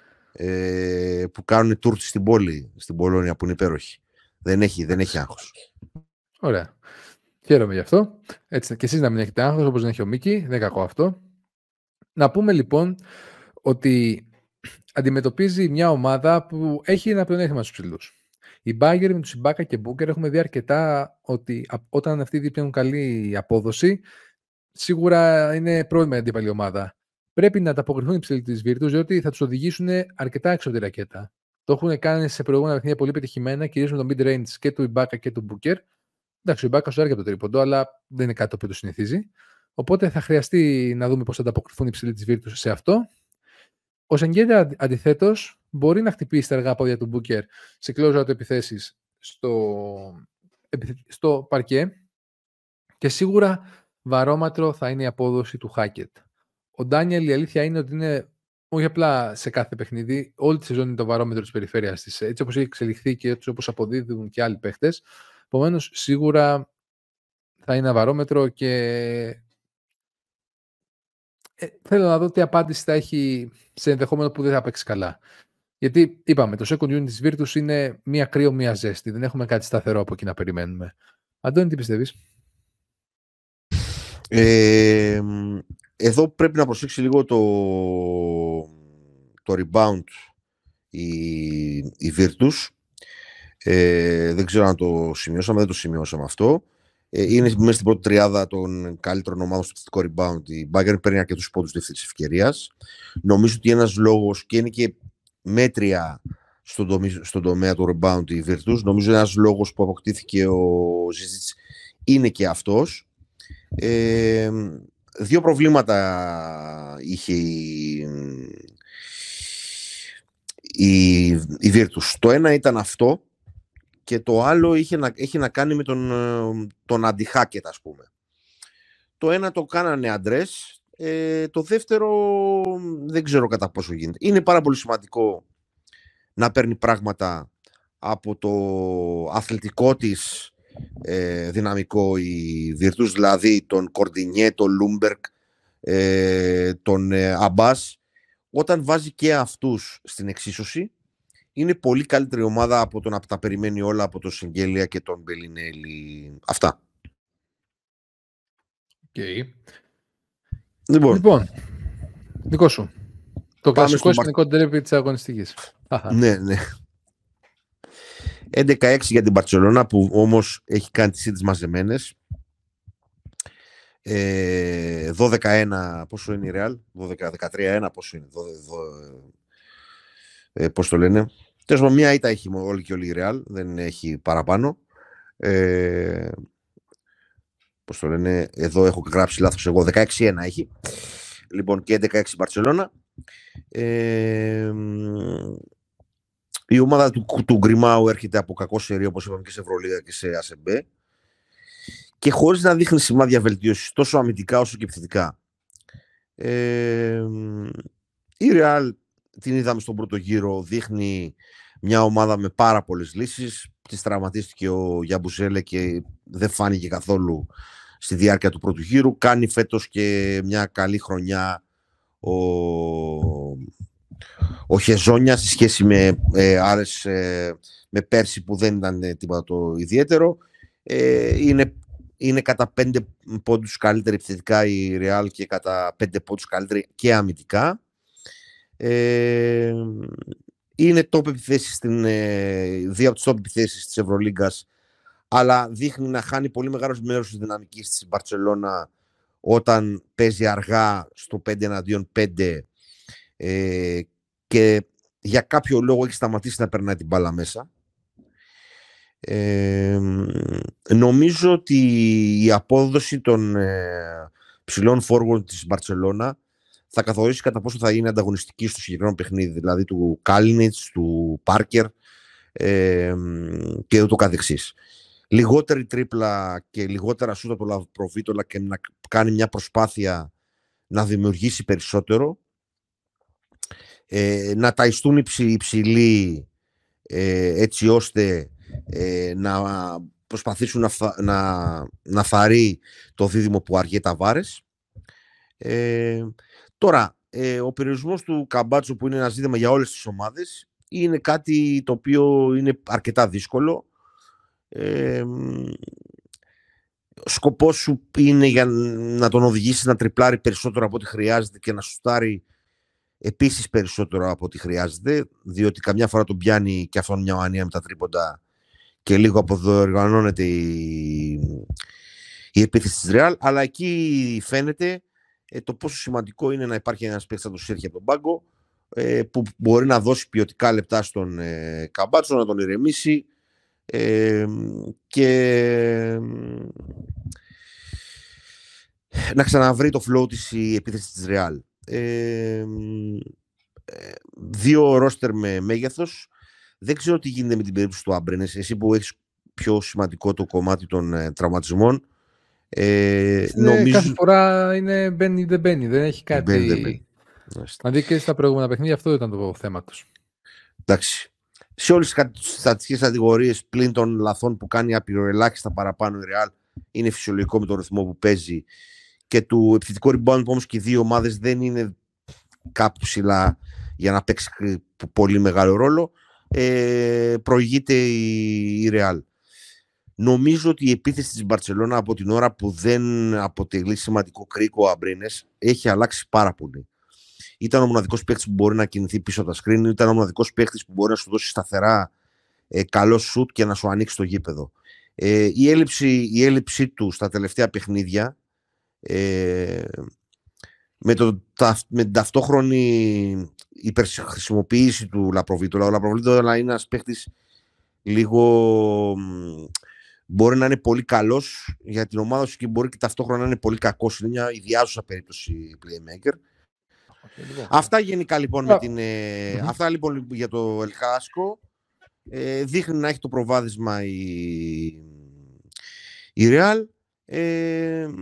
ε, που κάνουν tour στην πόλη, στην Πολώνια, που είναι υπέροχη. Δεν έχει, δεν έχει άγχος. Ωραία. Χαίρομαι γι' αυτό. Έτσι, και εσείς να μην έχετε άγχος όπως δεν έχει ο Μίκη. Δεν είναι κακό αυτό. Να πούμε λοιπόν ότι αντιμετωπίζει μια ομάδα που έχει ένα πλεονέκτημα στους ψηλούς. Η Bayern με τους Ιμπάκα και Μπούκερ έχουμε δει αρκετά ότι όταν αυτοί διπλέουν καλή απόδοση, σίγουρα είναι πρόβλημα η αντίπαλη ομάδα. Πρέπει να ανταποκριθούν οι ψηλοί της Virtus, διότι θα τους οδηγήσουν αρκετά έξω από τη ρακέτα. Το έχουν κάνει σε προηγούμενα παιχνίδια πολύ πετυχημένα, κυρίως με το mid-range και του Ιμπάκα και του Μπούκερ. Εντάξει, ο Ιμπάκα σου έρχεται από το τρίποντο, αλλά δεν είναι κάτι το οποίο το συνηθίζει. Οπότε θα χρειαστεί να δούμε πώς θα ανταποκριθούν οι ψηλοί της Virtus σε αυτό. Ο Σεγγέλια, αντιθέτως, μπορεί να χτυπήσει τα αργά πόδια του Μπούκερ σε close-out επιθέσεις στο, στο παρκέ, και σίγουρα βαρόμετρο θα είναι η απόδοση του Χάκετ. Ο Ντάνιελ, η αλήθεια είναι ότι είναι όχι απλά σε κάθε παιχνίδι, όλη τη σεζόν είναι το βαρόμετρο της περιφέρειας της, έτσι όπως έχει εξελιχθεί και έτσι όπως αποδίδουν και άλλοι παίχτες. Επομένως, σίγουρα θα είναι ένα βαρόμετρο και ε, θέλω να δω τι απάντηση θα έχει σε ενδεχόμενο που δεν θα παίξει καλά. Γιατί είπαμε, το second unit της Virtus είναι μία κρύο, μία ζέστη. Δεν έχουμε κάτι σταθερό από εκεί να περιμένουμε. Αντώνη, τι πιστεύεις? Ε, εδώ πρέπει να προσέξει λίγο το, το rebound η, η Virtus. Ε, δεν ξέρω αν το σημειώσαμε, δεν το σημειώσαμε αυτό. Ε, είναι μέσα στην πρώτη τριάδα των καλύτερων ομάδων στο επιθετικό rebound. Η Bayern παίρνει αρκετούς πόντους δεύτερης ευκαιρίας. Νομίζω ότι ένας λόγος, και είναι και μέτρια στον, τομεί, στον τομέα του rebound η Virtus, νομίζω ένας λόγος που αποκτήθηκε ο Ζιζίτς είναι και αυτός. Ε, δύο προβλήματα είχε η, η, η Virtus. Το ένα ήταν αυτό, και το άλλο είχε να, είχε να κάνει με τον, τον αντι-Hackett, ας πούμε. Το ένα το κάνανε αντρές, ε, το δεύτερο δεν ξέρω κατά πόσο γίνεται. Είναι πάρα πολύ σημαντικό να παίρνει πράγματα από το αθλητικό της ε, δυναμικό η Virtus, δηλαδή τον Κορντινιέ, τον Λούμπερκ, ε, τον ε, Αμπάς. Όταν βάζει και αυτούς στην εξίσωση, είναι πολύ καλύτερη ομάδα από το να τα περιμένει όλα από τον Σεγγέλια και τον Μπελινέλη. Αυτά. Okay. Λοιπόν, λοιπόν, δικό σου. Το κλασικό στο... ισπανικό ντέρμπι της αγωνιστικής. Ναι, ναι. έντεκα έξι για την Μπαρτσελώνα, που όμως έχει κάνει τις ίδιες μαζεμένες. Ε, δώδεκα ένα, πόσο είναι η Real? δώδεκα δεκατρία ένα, πόσο είναι? δώδεκα, δώδεκα, ε, πώς το λένε? Τέλος πάντων, μία ήττα έχει όλη και όλη η Real, δεν έχει παραπάνω. Ε, πώς το λένε, εδώ έχω γράψει λάθος εγώ, δεκαέξι ένα έχει. Λοιπόν, και έντεκα έξι Μπαρτσελώνα. Ε, η ομάδα του, του Γκριμάου έρχεται από κακό σερί, όπως είπαμε, και σε Ευρωλίγα και σε ΑΣΕΜΠΕ, και χωρίς να δείχνει σημάδια βελτίωσης τόσο αμυντικά όσο και επιθετικά. Ε, η Real, την είδαμε στον πρώτο γύρο, δείχνει μια ομάδα με πάρα πολλές λύσεις. Της τραυματίστηκε ο Γιαμπουζέλε και δεν φάνηκε καθόλου στη διάρκεια του πρώτου γύρου. Κάνει φέτος και μια καλή χρονιά ο, ο Χεζόνια σε σχέση με ε, άλλες, ε, με πέρσι που δεν ήταν ε, τίποτα το ιδιαίτερο. Ε, είναι, είναι κατά πέντε πόντους καλύτερη επιθετικά η Real και κατά πέντε πόντους καλύτερη και αμυντικά. Ε, είναι top επιθέσεις στην, ε, δύο από τις top επιθέσεις της Ευρωλίγκας, αλλά δείχνει να χάνει πολύ μεγάλο μέρος της δυναμικής της Μπαρτσελώνα όταν παίζει αργά στο πέντε εναντίον πέντε, ε, και για κάποιο λόγο έχει σταματήσει να περνάει την μπάλα μέσα. Ε, νομίζω ότι η απόδοση των ε, ψηλών forward της Μπαρτσελώνα θα καθορίσει κατά πόσο θα είναι ανταγωνιστική στο συγκεκριμένο παιχνίδι, δηλαδή του Κάλινιτς, του Πάρκερ ε, και ούτω καθεξής. Λιγότερη τρίπλα και λιγότερα σούτα από το Λαβροβίτολα και να κάνει μια προσπάθεια να δημιουργήσει περισσότερο, ε, να ταϊστούν οι υψηλοί, ε, έτσι ώστε ε, να προσπαθήσουν να, φα, να, να φαρεί το δίδυμο που αργεί τα Βάρες. Ε, τώρα, ε, ο περιορισμός του Καμπάτσο, που είναι ένα ζήτημα για όλες τις ομάδες, είναι κάτι το οποίο είναι αρκετά δύσκολο. Ε, σκοπός σου είναι για να τον οδηγήσει να τριπλάρει περισσότερο από ό,τι χρειάζεται και να σουτάρει επίσης περισσότερο από ό,τι χρειάζεται, διότι καμιά φορά τον πιάνει και αυτόν μια μανία με τα τρίποντα και λίγο αποδοργανώνεται η, η επίθεση της Real, αλλά εκεί φαίνεται ε, το πόσο σημαντικό είναι να υπάρχει ένας παίκτης που έρχεται από τον πάγκο, ε, που μπορεί να δώσει ποιοτικά λεπτά στον ε, Καμπάτσο, να τον ηρεμήσει, ε, και να ξαναβρει το flow της η επίθεση της Real. Ε, δύο ρόστερ με μέγεθος. Δεν ξέρω τι γίνεται με την περίπτωση του Άμπρενες, εσύ που έχεις πιο σημαντικό το κομμάτι των ε, τραυματισμών. Ε, ναι, νομίζω... Κάθε φορά είναι μπαίνει δεν μπαίνει, δεν έχει κάτι. Μπαίνει, δεν μπαίνει. Δηλαδή και στα προηγούμενα παιχνίδια αυτό ήταν το θέμα τους. Εντάξει. Σε όλες τις στατιστικές κατηγορίες, πλην των λαθών που κάνει απειροελάχιστα παραπάνω η Real, είναι φυσιολογικό με τον ρυθμό που παίζει και του επιθετικού rebound, που όμως και οι δύο ομάδες δεν είναι κάπου ψηλά για να παίξει πολύ μεγάλο ρόλο. Ε, προηγείται η, η Real. Νομίζω ότι η επίθεση της Μπαρτσελώνα, από την ώρα που δεν αποτελεί σημαντικό κρίκο ο Αμπρίνες, έχει αλλάξει πάρα πολύ. Ήταν ο μοναδικός παίκτης που μπορεί να κινηθεί πίσω από τα σκριν, ήταν ο μοναδικός παίκτης που μπορεί να σου δώσει σταθερά ε, καλό σουτ και να σου ανοίξει το γήπεδο. Ε, η, έλλειψη, η έλλειψή του στα τελευταία παιχνίδια, ε, με, το, τα, με την ταυτόχρονη υπερχρησιμοποίηση του Λαπροβίτολα. Ο Λαπροβίτολα είναι ένας παίκτης λίγο... Μπορεί να είναι πολύ καλός για την ομάδα σου και μπορεί και ταυτόχρονα να είναι πολύ κακός. Είναι μια ιδιάζουσα περίπτωση playmaker. Okay, αυτά γενικά λοιπόν, με την, ε, mm-hmm. αυτά λοιπόν για το El Clasico. Ε, δείχνει να έχει το προβάδισμα η, η Real. Ε,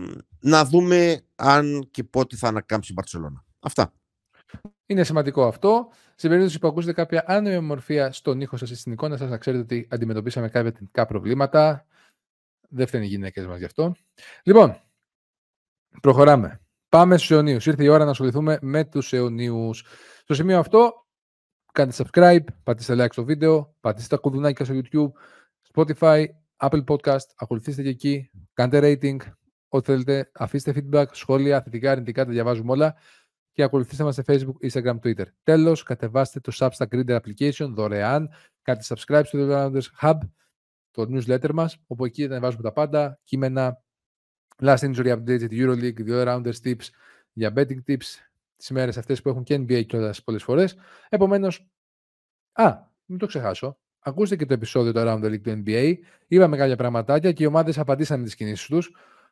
να δούμε αν και πότε θα ανακάμψει η Μπαρτσελόνα. Αυτά. Είναι σημαντικό αυτό. Σε περίπτωση που ακούσετε κάποια ανομοιομορφία στον ήχο σας ή στην εικόνα σας, να ξέρετε ότι αντιμετωπίσαμε κάποια τεχνικά προβλήματα. Δεν φταίνουν οι γυναίκες μας γι' αυτό. Λοιπόν, προχωράμε. Πάμε στους αιωνίους. Ήρθε η ώρα να ασχοληθούμε με τους αιωνίους. Στο σημείο αυτό, κάντε subscribe, πατήστε like στο βίντεο, πατήστε τα κουδουνάκια στο YouTube, Spotify, Apple Podcast, ακολουθήστε και εκεί, κάντε rating, ό,τι θέλετε, αφήστε feedback, σχόλια, θετικά, αρνητικά, τα διαβάζουμε όλα και ακολουθήστε μας σε Facebook, Instagram, Twitter. Τέλος, κατεβάστε το Substack Reader Application δωρεάν, κάντε subscribe στο The All-Rounders Hub, το newsletter μας, όπου εκεί ανεβάζουμε τα πάντα, κείμενα, last injury updates για τη EuroLeague, The All-Rounders tips, για betting tips, τις ημέρες αυτές που έχουν και N B A κιόλας πολλές φορές. Επομένως, α, μην το ξεχάσω. Ακούστε και το επεισόδιο του Around the League του N B A. Είπαμε κάποια πραγματάκια και οι ομάδες απαντήσαν με τις κινήσεις τους.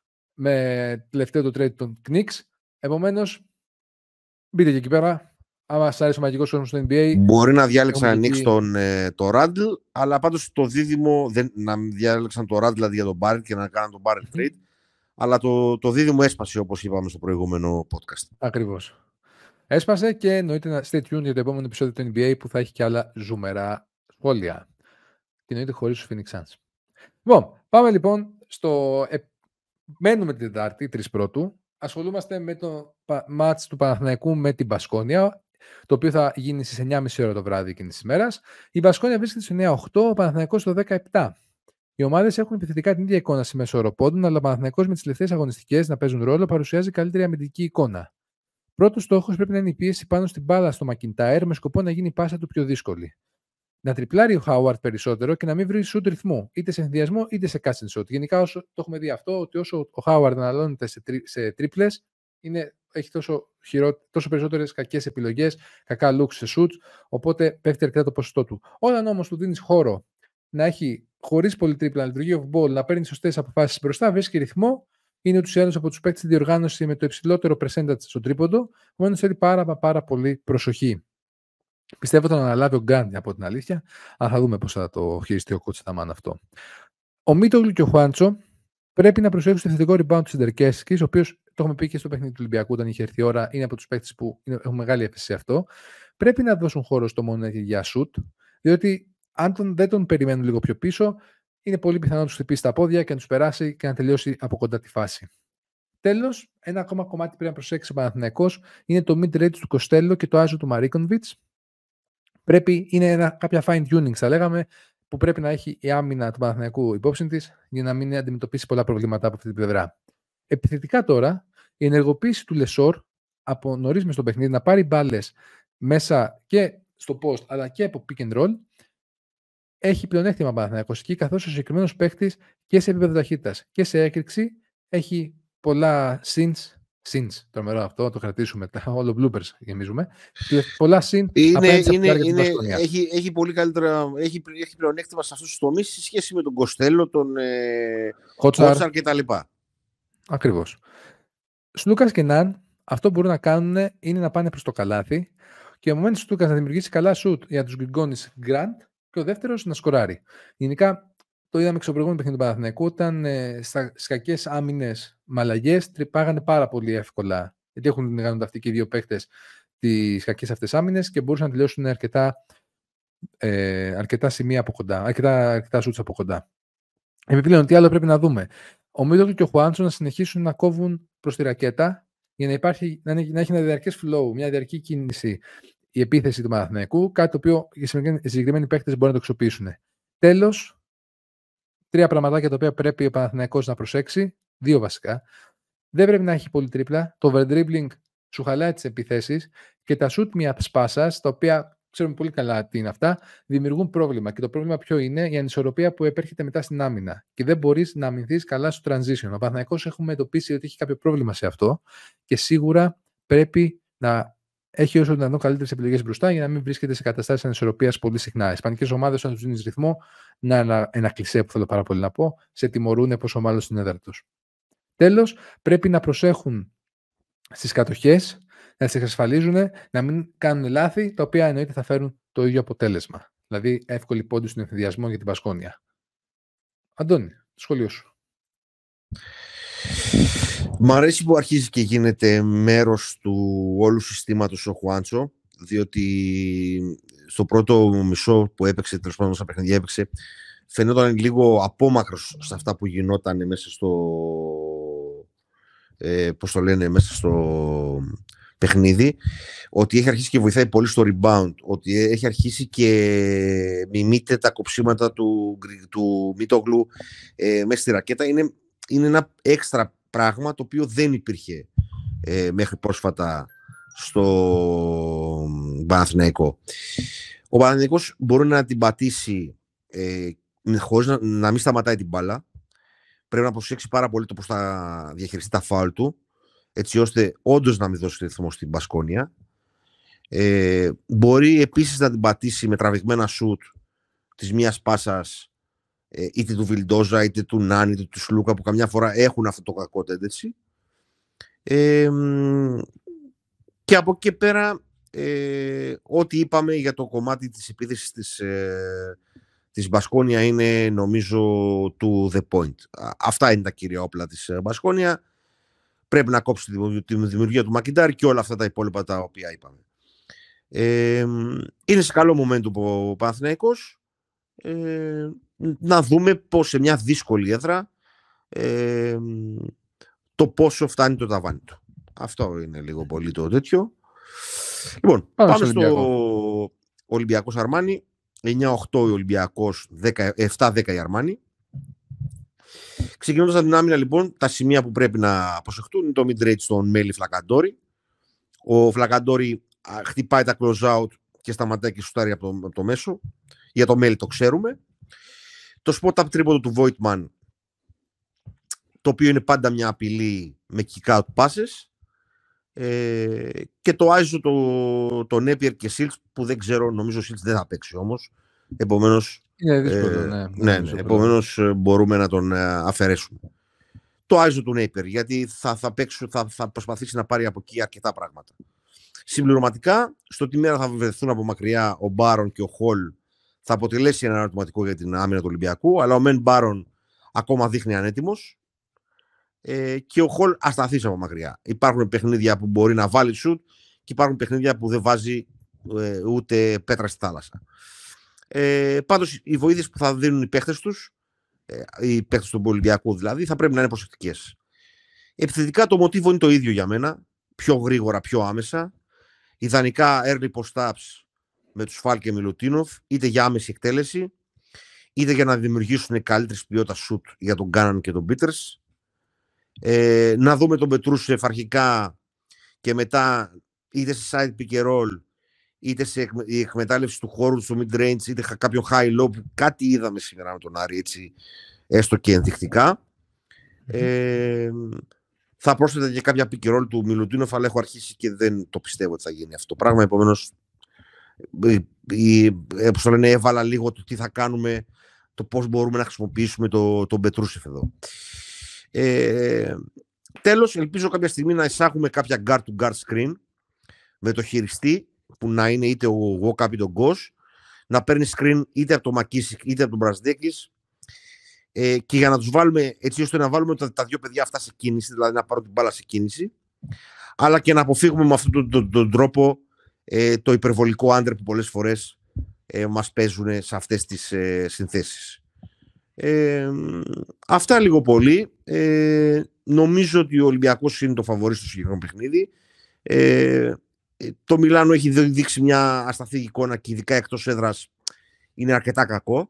Με τελευταίο το trade των Knicks. Επομένως, μπείτε και εκεί πέρα. Άμα σας άρεσε ο μαγικός κόσμος του N B A. Μπορεί να διάλεξαν εκεί... Knicks τον, ε, το Randle, αλλά πάντως το δίδυμο δεν, να διάλεξαν το Randle δηλαδή για τον Barrett και να κάνουν τον Barrett trade. Αλλά το, το δίδυμο έσπασε, όπως είπαμε στο προηγούμενο podcast. Ακριβώς. Έσπασε και εννοείται να stay tuned για το επόμενο επεισόδιο του N B A που θα έχει και άλλα ζουμερά σχόλια. Και εννοείται χωρίς τους Phoenix Suns. Λοιπόν, πάμε λοιπόν στο... Ε, μένουμε την Τετάρτη, τρεις Πρώτου. Ασχολούμαστε με το μάτς του Παναθηναϊκού με την Μπασκόνια, το οποίο θα γίνει στις εννιά και μισή ώρα το βράδυ εκείνης της ημέρας. Η Μπασκόνια βρίσκεται στο εννιά οκτώ, ο Παναθηναϊκός στο δέκα επτά. Οι ομάδες έχουν επιθετικά την ίδια εικόνα στη μέσο όρο πόντων, αλλά ο Παναθηναϊκός με τις τελευταίες αγωνιστικές να παίζουν ρόλο παρουσιάζει καλύτερη αμυντική εικόνα. Πρώτος στόχος πρέπει να είναι η πίεση πάνω στην μπάλα στο McIntyre με σκοπό να γίνει η πάσα του πιο δύσκολη. Να τριπλάρει ο Χάουαρτ περισσότερο και να μην βρει σουτ ρυθμού, είτε σε ενδιασμό είτε σε catch and shoot. Γενικά, όσο το έχουμε δει αυτό, ότι όσο ο Χάουαρτ αναλώνεται σε, τρι, σε τρίπλες, έχει τόσο, τόσο περισσότερες κακές επιλογές, κακά looks σε shoot, οπότε πέφτει αρκετά το ποσοστό του. Όταν όμως του δίνεις χώρο να έχει χωρίς πολύ τρίπλα, να λειτουργεί off-ball, να παίρνει σωστές αποφάσεις μπροστά, βρίσκει ρυθμό, είναι ούτως ή άλλως από τους παίκτες στη διοργάνωση με το υψηλότερο percentage στο τρίποντο, επομένως θέλει πάρα, πάρα, πάρα πολύ προσοχή. Πιστεύω ότι θα αναλάβει ο Γκάντι από την αλήθεια, αλλά θα δούμε πώς θα το χειριστεί ο coach Ταμάν αυτό. Ο Μίτογλου και ο Χουάντσο πρέπει να προσέχουν στο θετικό rebound του Σιντερκέσκης, ο οποίος το έχουμε πει και στο παιχνίδι του Ολυμπιακού όταν είχε έρθει η ώρα, είναι από τους παίκτες που είναι, έχουν μεγάλη έφεση σε αυτό. Πρέπει να δώσουν χώρο στο Μονέτη για shoot, διότι αν τον, δεν τον περιμένουν λίγο πιο πίσω, είναι πολύ πιθανό να τους χτυπήσει τα πόδια και να τους περάσει και να τελειώσει από κοντά τη φάση. Τέλος, ένα ακόμα κομμάτι που πρέπει να προσέξει ο Παναθηναϊκός είναι το mid-range του Κοστέλο και το άζο του Μαρίκονβιτς. Πρέπει, είναι ένα, κάποια fine tuning, θα λέγαμε, που πρέπει να έχει η άμυνα του Παναθηναϊκού υπόψη της για να μην αντιμετωπίσει πολλά προβλήματα από αυτή την πλευρά. Επιθετικά τώρα, η ενεργοποίηση του Λεσόρ από νωρίς μες στο παιχνίδι να πάρει μπάλες μέσα και στο post αλλά και από pick and roll έχει πλεονέκτημα Παναθηναϊκός εκεί, καθώς ο συγκεκριμένος παίχτης και σε επίπεδο ταχύτητας και σε έκρηξη έχει πολλά sins. Sins, τρομερό αυτό, το κρατήσουμε. Όλο bloopers γεμίζουμε. Πολλά sins. Είναι, είναι, είναι, έχει, έχει πολύ καλύτερα. Έχει, έχει πλεονέκτημα σε αυτούς τους τομείς σε σχέση με τον Κοστέλο, τον Χότσαρ κτλ. Ακριβώς. Σλούκας και Ναν, αυτό που μπορούν να κάνουν είναι να πάνε προς το καλάθι και ο momentum του Σλούκας να δημιουργήσει καλά σουτ για τους Γκριγκόνης Γκραντ και ο δεύτερος να σκοράρει. Γενικά το είδαμε και στο προηγούμενο παιχνίδι του Παναθηναϊκού, όταν ε, στις κακές άμυνες με αλλαγές τρυπάγανε πάρα πολύ εύκολα. Γιατί έχουν κάνει αυτοί και οι δύο παίκτες τις κακές αυτές άμυνες και μπορούσαν να τελειώσουν αρκετά, ε, αρκετά σημεία από κοντά, αρκετά, αρκετά σουτς από κοντά. Επιπλέον, τι άλλο πρέπει να δούμε. Ο Μίτογλου και ο Χουάντσο να συνεχίσουν να κόβουν προς τη ρακέτα για να, υπάρχει, να, είναι, να έχει ένα διαρκές flow, μια διαρκή κίνηση η επίθεση του Παναθηναϊκού, κάτι το οποίο οι συγκεκριμένοι παίκτες μπορούν να το αξιοποιήσουν. Τέλος, τρία πραγματάκια τα οποία πρέπει ο Παναθηναϊκός να προσέξει. Δύο βασικά. Δεν πρέπει να έχει πολύ τρίπλα. Το overdribbling σου χαλάει τις επιθέσεις και τα shoot μια σπάσας, τα οποία ξέρουμε πολύ καλά τι είναι αυτά, δημιουργούν πρόβλημα. Και το πρόβλημα ποιο είναι? Η ανισορροπία που επέρχεται μετά στην άμυνα. Και δεν μπορείς να αμυνθείς καλά στο transition. Ο Παναθηναϊκός έχουμε εντοπίσει ότι έχει κάποιο πρόβλημα σε αυτό και σίγουρα πρέπει να έχει όσο δυνατόν καλύτερες επιλογές μπροστά για να μην βρίσκεται σε καταστάσεις ανισορροπίας πολύ συχνά. Οι ισπανικές ομάδες, όταν τους δίνεις ρυθμό, να ένα, ένα κλισέ που θέλω πάρα πολύ να πω, σε τιμωρούν πόσο μάλλον στην έδρα τους. Τέλος, πρέπει να προσέχουν στις κατοχές, να τις εξασφαλίζουν, να μην κάνουν λάθη, τα οποία εννοείται θα φέρουν το ίδιο αποτέλεσμα. Δηλαδή, εύκολη πόντι στον ενθουσιασμό για την Μπασκόνια. Αντώνη, το σχόλιο σου. Μ' αρέσει που αρχίζει και γίνεται μέρος του όλου συστήματος ο Χουάντσο, διότι στο πρώτο μισό που έπαιξε, τέλος πάντων στα παιχνίδια έπαιξε, φαινόταν λίγο απόμακρος σε αυτά που γινόταν μέσα στο, ε, πώς το λένε, μέσα στο παιχνίδι, ότι έχει αρχίσει και βοηθάει πολύ στο rebound, ότι έχει αρχίσει και μιμείται τα κοψίματα του, του Μίτογλου ε, μέσα στη ρακέτα. Είναι, είναι ένα έξτρα πράγμα το οποίο δεν υπήρχε ε, μέχρι πρόσφατα στο Παναθηναϊκό. Ο Παναθηναϊκός μπορεί να την πατήσει ε, χωρίς να, να μην σταματάει την μπάλα. Πρέπει να προσέξει πάρα πολύ το πώς θα διαχειριστεί τα φάουλ του, έτσι ώστε όντως να μην δώσει ρυθμό στην Μπασκόνια. Ε, μπορεί επίσης να την πατήσει με τραβηγμένα σουτ της μίας πάσας, ε, είτε του Βιλντόζα, είτε του Νάνι, είτε του Σλούκα, που καμιά φορά έχουν αυτό το κακό τέντετσι. Ε, και από εκεί και πέρα, ε, ό,τι είπαμε για το κομμάτι της επίθεσης της, ε, της Μπασκόνια είναι, νομίζω, to the point. Αυτά είναι τα κύρια όπλα της Μπασκόνια. Πρέπει να κόψει τη δημιουργία του Μακιντάρ και όλα αυτά τα υπόλοιπα τα οποία είπαμε. Ε, είναι σε καλό momentum ο Παναθηναϊκός. Ε, να δούμε πώς σε μια δύσκολη έδρα ε, το πόσο φτάνει το ταβάνι του. Αυτό είναι λίγο πολύ το τέτοιο. Λοιπόν, πάμε, πάμε στο Ολυμπιακό. Ολυμπιακός Αρμάνι. εννιά οκτώ ο Ολυμπιακός, επτά δέκα η Αρμάνι. Ξεκινώντας από την άμυνα, λοιπόν, τα σημεία που πρέπει να προσεχτούν είναι το mid-range στον Μέλι Φλακαντόρη. Ο Φλακαντόρη χτυπάει τα close-out και σταματάει και σουτάρει από το, από το μέσο. Για το Μέλι το ξέρουμε. Το spot-up τρίποντο του Voigtman, το οποίο είναι πάντα μια απειλή με kick-out passes. Ε, και το Άιζο, το, το Napier και Sills, που δεν ξέρω, νομίζω ο Sills δεν θα παίξει όμως. Επομένως, είναι δύσκολο, ε, ναι, ναι, ναι, επομένως μπορούμε να τον αφαιρέσουμε. Το Άιζο του Napier, γιατί θα, θα, παίξω, θα, θα προσπαθήσει να πάρει από εκεί αρκετά πράγματα. Συμπληρωματικά, στο τι μέρα θα βρεθούν από μακριά ο Μπάρον και ο Χολ, θα αποτελέσει ένα ερωτηματικό για την άμυνα του Ολυμπιακού, αλλά ο Μεν Μπάρον ακόμα δείχνει ανέτοιμος. Ε, και ο Χολ ασταθείς από μακριά. Υπάρχουν παιχνίδια που μπορεί να βάλει σουτ και υπάρχουν παιχνίδια που δεν βάζει ε, ούτε πέτρα στη θάλασσα. Ε, πάντως οι βοήθειες που θα δίνουν οι παίχτες τους, ε, οι παίχτες του Ολυμπιακού δηλαδή, θα πρέπει να είναι προσεκτικές. Επιθετικά το μοτίβο είναι το ίδιο για μένα. Πιο γρήγορα, πιο άμεσα. Ιδανικά early post-ups με τους Φάλ και Μιλουτίνοφ, είτε για άμεση εκτέλεση, είτε για να δημιουργήσουν καλύτερης ποιότητας σουτ για τον Γκάναν και τον Πίτερς. Ε, να δούμε τον Πετρούσεφ αρχικά και μετά είτε σε side pick and roll, είτε σε εκμε, η εκμετάλλευση του χώρου στο mid range, είτε κάποιο high low, που κάτι είδαμε σήμερα με τον Άρη, έτσι, έστω και ενδεικτικά. Ε, θα πρόσθετα και κάποια pick and roll του Μιλουτίνοφ, αλλά έχω αρχίσει και δεν το πιστεύω ότι θα γίνει αυτό το πράγμα. Επομένως, όπως το λένε, έβαλα λίγο το τι θα κάνουμε, το πώς μπορούμε να χρησιμοποιήσουμε τον το Πετρούσεφ εδώ. Ε, τέλος, ελπίζω κάποια στιγμή να εισάγουμε κάποια guard-to-guard screen με το χειριστή, που να είναι είτε ο Walkup είτε ο Γκος, να παίρνει screen είτε από το Μακίσικ είτε από τον Μπρασδέκης, ε, και για να τους βάλουμε έτσι ώστε να βάλουμε τα, τα δύο παιδιά αυτά σε κίνηση, δηλαδή να πάρουν την μπάλα σε κίνηση, αλλά και να αποφύγουμε με αυτόν τον, τον, τον τρόπο ε, το υπερβολικό άντρε που πολλές φορές ε, μας παίζουν σε αυτές τις ε, συνθέσεις. Ε, αυτά λίγο πολύ. Ε, νομίζω ότι ο Ολυμπιακός είναι το φαβορί στο συγκεκριμένο παιχνίδι. Ε, το Μιλάνο έχει δείξει μια ασταθή εικόνα και ειδικά εκτός έδρας είναι αρκετά κακό.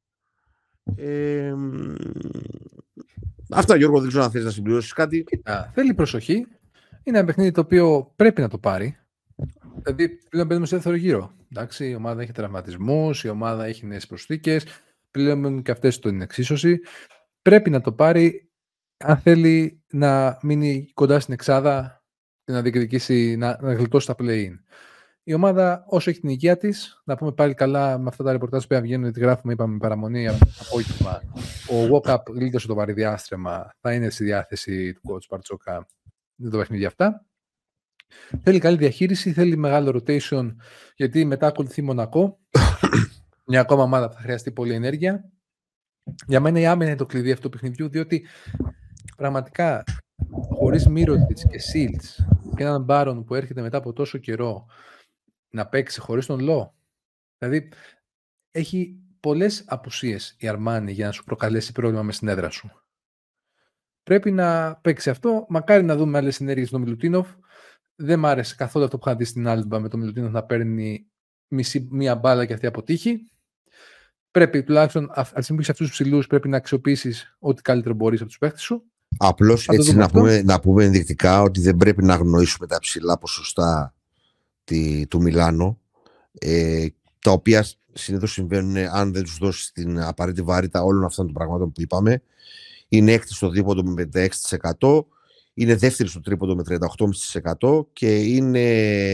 Ε, αυτά, Γιώργο, δεν ξέρω αν θες να συμπληρώσεις κάτι. Κοίτα, θέλει προσοχή. Είναι ένα παιχνίδι το οποίο πρέπει να το πάρει. Δηλαδή, πλέον παίζουμε σε δεύτερο γύρο. Εντάξει, η ομάδα έχει τραυματισμούς, η ομάδα έχει νέες προσθήκες. Πλέον και αυτές στην εξίσωση. Πρέπει να το πάρει αν θέλει να μείνει κοντά στην εξάδα και να διεκδικήσει, να, να γλιτώσει τα play-in. Η ομάδα, όσο έχει την υγεία της, να πούμε πάλι καλά με αυτά τα ρεπορτάζ που βγαίνουν, γιατί γράφουμε, είπαμε, παραμονή απόγευμα. Ο Walkup γλίτωσε το βαρύ διάστρεμα, θα είναι στη διάθεση του coach Παρτσόκα για το παιχνίδι αυτά. Θέλει καλή διαχείριση, θέλει μεγάλο rotation, γιατί μετά ακολουθεί Μονακό. Μια ακόμα ομάδα που θα χρειαστεί πολλή ενέργεια. Για μένα η άμυνα είναι το κλειδί αυτού του παιχνιδιού, διότι πραγματικά χωρίς Μίροτιτς και Σίλτς και έναν Μπάρον που έρχεται μετά από τόσο καιρό να παίξει χωρίς τον Λο. Δηλαδή έχει πολλές απουσίες η Αρμάνι για να σου προκαλέσει πρόβλημα με στην έδρα σου. Πρέπει να παίξει αυτό. Μακάρι να δούμε άλλες συνέργειες στον Μιλουτίνοφ. Δεν μ' άρεσε καθόλου αυτό που είχα δει στην Άλμπα με τον Μιλουτίνοφ να παίρνει μισή, μία μπάλα και αυτή αποτύχει. Πρέπει τουλάχιστον από τη στιγμή που αυτούς τους ψηλούς πρέπει να αξιοποιήσεις ό,τι καλύτερο μπορείς από τους παίχτες σου. Απλώς έτσι να πούμε, να πούμε ενδεικτικά ότι δεν πρέπει να αγνοήσουμε τα ψηλά ποσοστά τη, του Μιλάνο, ε, τα οποία συνήθως συμβαίνουν αν δεν τους δώσεις την απαραίτητη βαρύτητα όλων αυτών των πραγμάτων που είπαμε. Είναι έκτη στο δίποντο με πενήντα έξι τοις εκατό, είναι δεύτερη στο τρίποντο με τριάντα οκτώ κόμμα πέντε τοις εκατό και είναι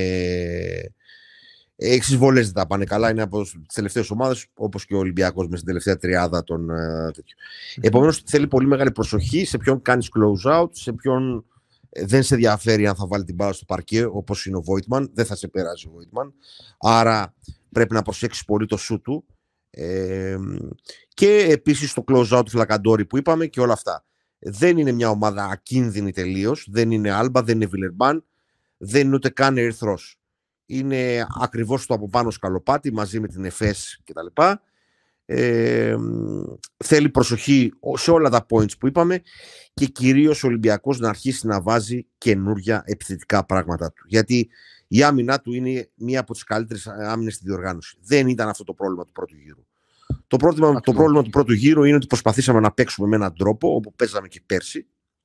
έξι βολές δεν τα πάνε καλά. Είναι από τις τελευταίες ομάδες, όπως και ο Ολυμπιακός με στην τελευταία τριάδα των uh, τέτοιων. Mm-hmm. Επομένως θέλει πολύ μεγάλη προσοχή σε ποιον κάνεις close out, σε ποιον δεν σε ενδιαφέρει αν θα βάλει την μπάλα στο παρκέ, όπως είναι ο Voigtman. Δεν θα σε περάσει ο Voigtman. Άρα πρέπει να προσέξεις πολύ το σου του. Ε, και επίσης το close out του Φλακαντόρη που είπαμε και όλα αυτά. Δεν είναι μια ομάδα ακίνδυνη τελείως. Δεν είναι Άλμπα, δεν είναι Βιλερμπάν, δεν είναι ούτε καν Ερυθρός. Είναι ακριβώς το από πάνω σκαλοπάτι μαζί με την Εφές κτλ. Ε, θέλει προσοχή σε όλα τα points που είπαμε και κυρίως ο Ολυμπιακός να αρχίσει να βάζει καινούρια επιθετικά πράγματα του. Γιατί η άμυνά του είναι μία από τις καλύτερες άμυνες στη διοργάνωση. Δεν ήταν αυτό το πρόβλημα του πρώτου γύρου. Το, πρόβλημα, το πρόβλημα του πρώτου γύρου είναι ότι προσπαθήσαμε να παίξουμε με έναν τρόπο όπου παίζαμε και πέρσι,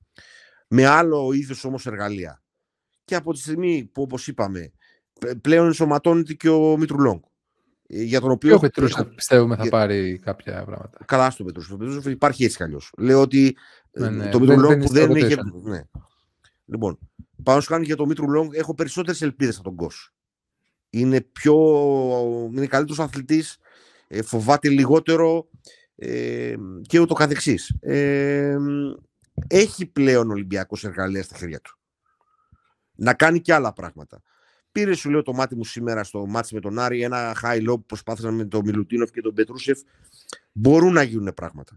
με άλλο είδους όμως εργαλεία. Και από τη στιγμή που, όπως είπαμε, πλέον ενσωματώνεται και ο Μητρουλόγκ. Για τον οποίο. Και ο Πετρούσεφ πιστεύουμε θα πάρει κάποια πράγματα. Καλά στο Πετρούσεφ. Ο Πετρούσεφ υπάρχει έτσι κι αλλιώς. Λέω ότι ναι, ναι. το Μητρουλόγκ που δεν είχε. Ναι. Λοιπόν, πάνω σου κάνει για το Μητρουλόγκ έχω περισσότερες ελπίδες από τον Κος. Είναι πιο. Είναι καλύτερος αθλητής, φοβάται λιγότερο ε, και ούτω καθεξής. Ε, έχει πλέον Ολυμπιακός εργαλεία στα χέρια του. Να κάνει και άλλα πράγματα. Πήρε, σου λέω, το μάτι μου σήμερα στο μάτι με τον Άρη, ένα high low που προσπάθησαν με τον Μιλουτίνοφ και τον Πετρούσεφ. Μπορούν να γίνουν πράγματα.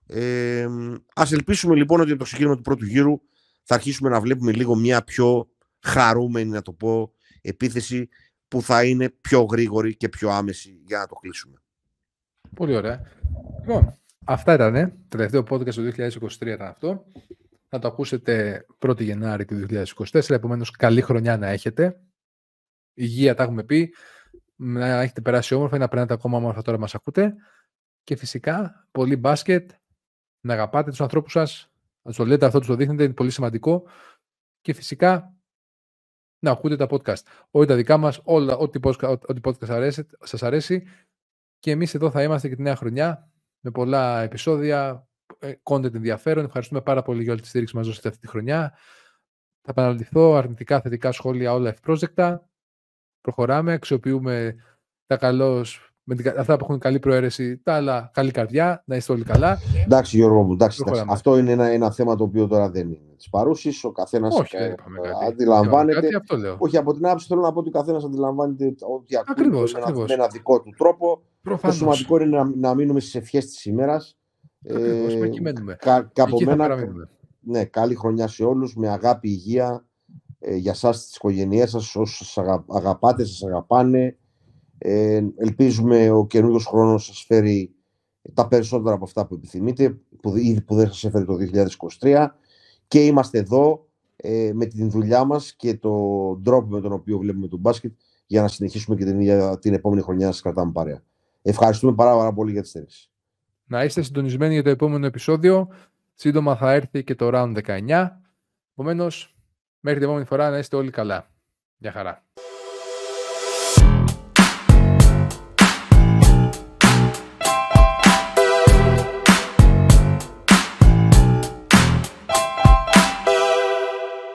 Ε, ας ελπίσουμε λοιπόν ότι από το ξεκίνημα του πρώτου γύρου θα αρχίσουμε να βλέπουμε λίγο μια πιο χαρούμενη, να το πω, επίθεση που θα είναι πιο γρήγορη και πιο άμεση για να το κλείσουμε. Πολύ ωραία. Λοιπόν, αυτά ήταν. Το τελευταίο podcast του δύο χιλιάδες είκοσι τρία ήταν αυτό. Θα το ακούσετε πρώτη Γενάρη του δύο χιλιάδες είκοσι τέσσερα. Επομένως, καλή χρονιά να έχετε. Υγεία, τα έχουμε πει. Να έχετε περάσει όμορφα, να περνάτε ακόμα όμορφα τώρα μας ακούτε. Και φυσικά, πολύ μπάσκετ. Να αγαπάτε τους ανθρώπους σας. Να τους το λέτε αυτό, τους το δείχνετε. Είναι πολύ σημαντικό. Και φυσικά, να ακούτε τα podcast. Όχι τα δικά μας, όλα, ό,τι podcast, ό,τι podcast αρέσει, σας αρέσει. Και εμείς εδώ θα είμαστε και τη νέα χρονιά με πολλά επεισόδια, content ενδιαφέρον. Ευχαριστούμε πάρα πολύ για όλη τη στήριξη που μας δώσετε αυτή τη χρονιά. Θα επαναληφθώ, αρνητικά, θετικά σχόλια, όλα ευπρόσδεκτα. Προχωράμε, αξιοποιούμε τα καλώς, με την, αυτά που έχουν καλή προαίρεση, τα άλλα καλή καρδιά, να είστε όλοι καλά. Εντάξει, Γιώργο μου, εντάξει, εντάξει. Αυτό είναι ένα, ένα θέμα το οποίο τώρα δεν είναι της παρούσης. Ο καθένας ε, αντιλαμβάνεται. Κάτι, όχι, από την άποψη θέλω να πω ότι ο καθένας αντιλαμβάνεται ότι ακριβώς, ακούει ακριβώς. με ένα δικό του τρόπο. Προφανώς. Το σημαντικό είναι να, να μείνουμε στις ευχές της ημέρας. Ακριβώς, ε, εκεί μένουμε. Κα, από μένα, ναι, καλή χρονιά σε όλους, με αγάπη, υγεία. Ε, για εσάς, τις οικογένειές σας, όσους σας αγα, αγαπάτε, σας αγαπάνε. Ε, ελπίζουμε ο καινούργιος χρόνος σας φέρει τα περισσότερα από αυτά που επιθυμείτε, που ήδη που δεν σας έφερε το δύο χιλιάδες είκοσι τρία, και είμαστε εδώ ε, με την δουλειά μας και τον τρόπο με τον οποίο βλέπουμε τον μπάσκετ για να συνεχίσουμε και την, για την επόμενη χρονιά να σας κρατάμε παρέα. Ευχαριστούμε πάρα, πάρα πολύ για τη στήριξη. Να είστε συντονισμένοι για το επόμενο επεισόδιο. Σύντομα θα έρθει και το round δεκαεννιά. Επομένως, μέχρι την επόμενη φορά να είστε όλοι καλά. Γεια χαρά.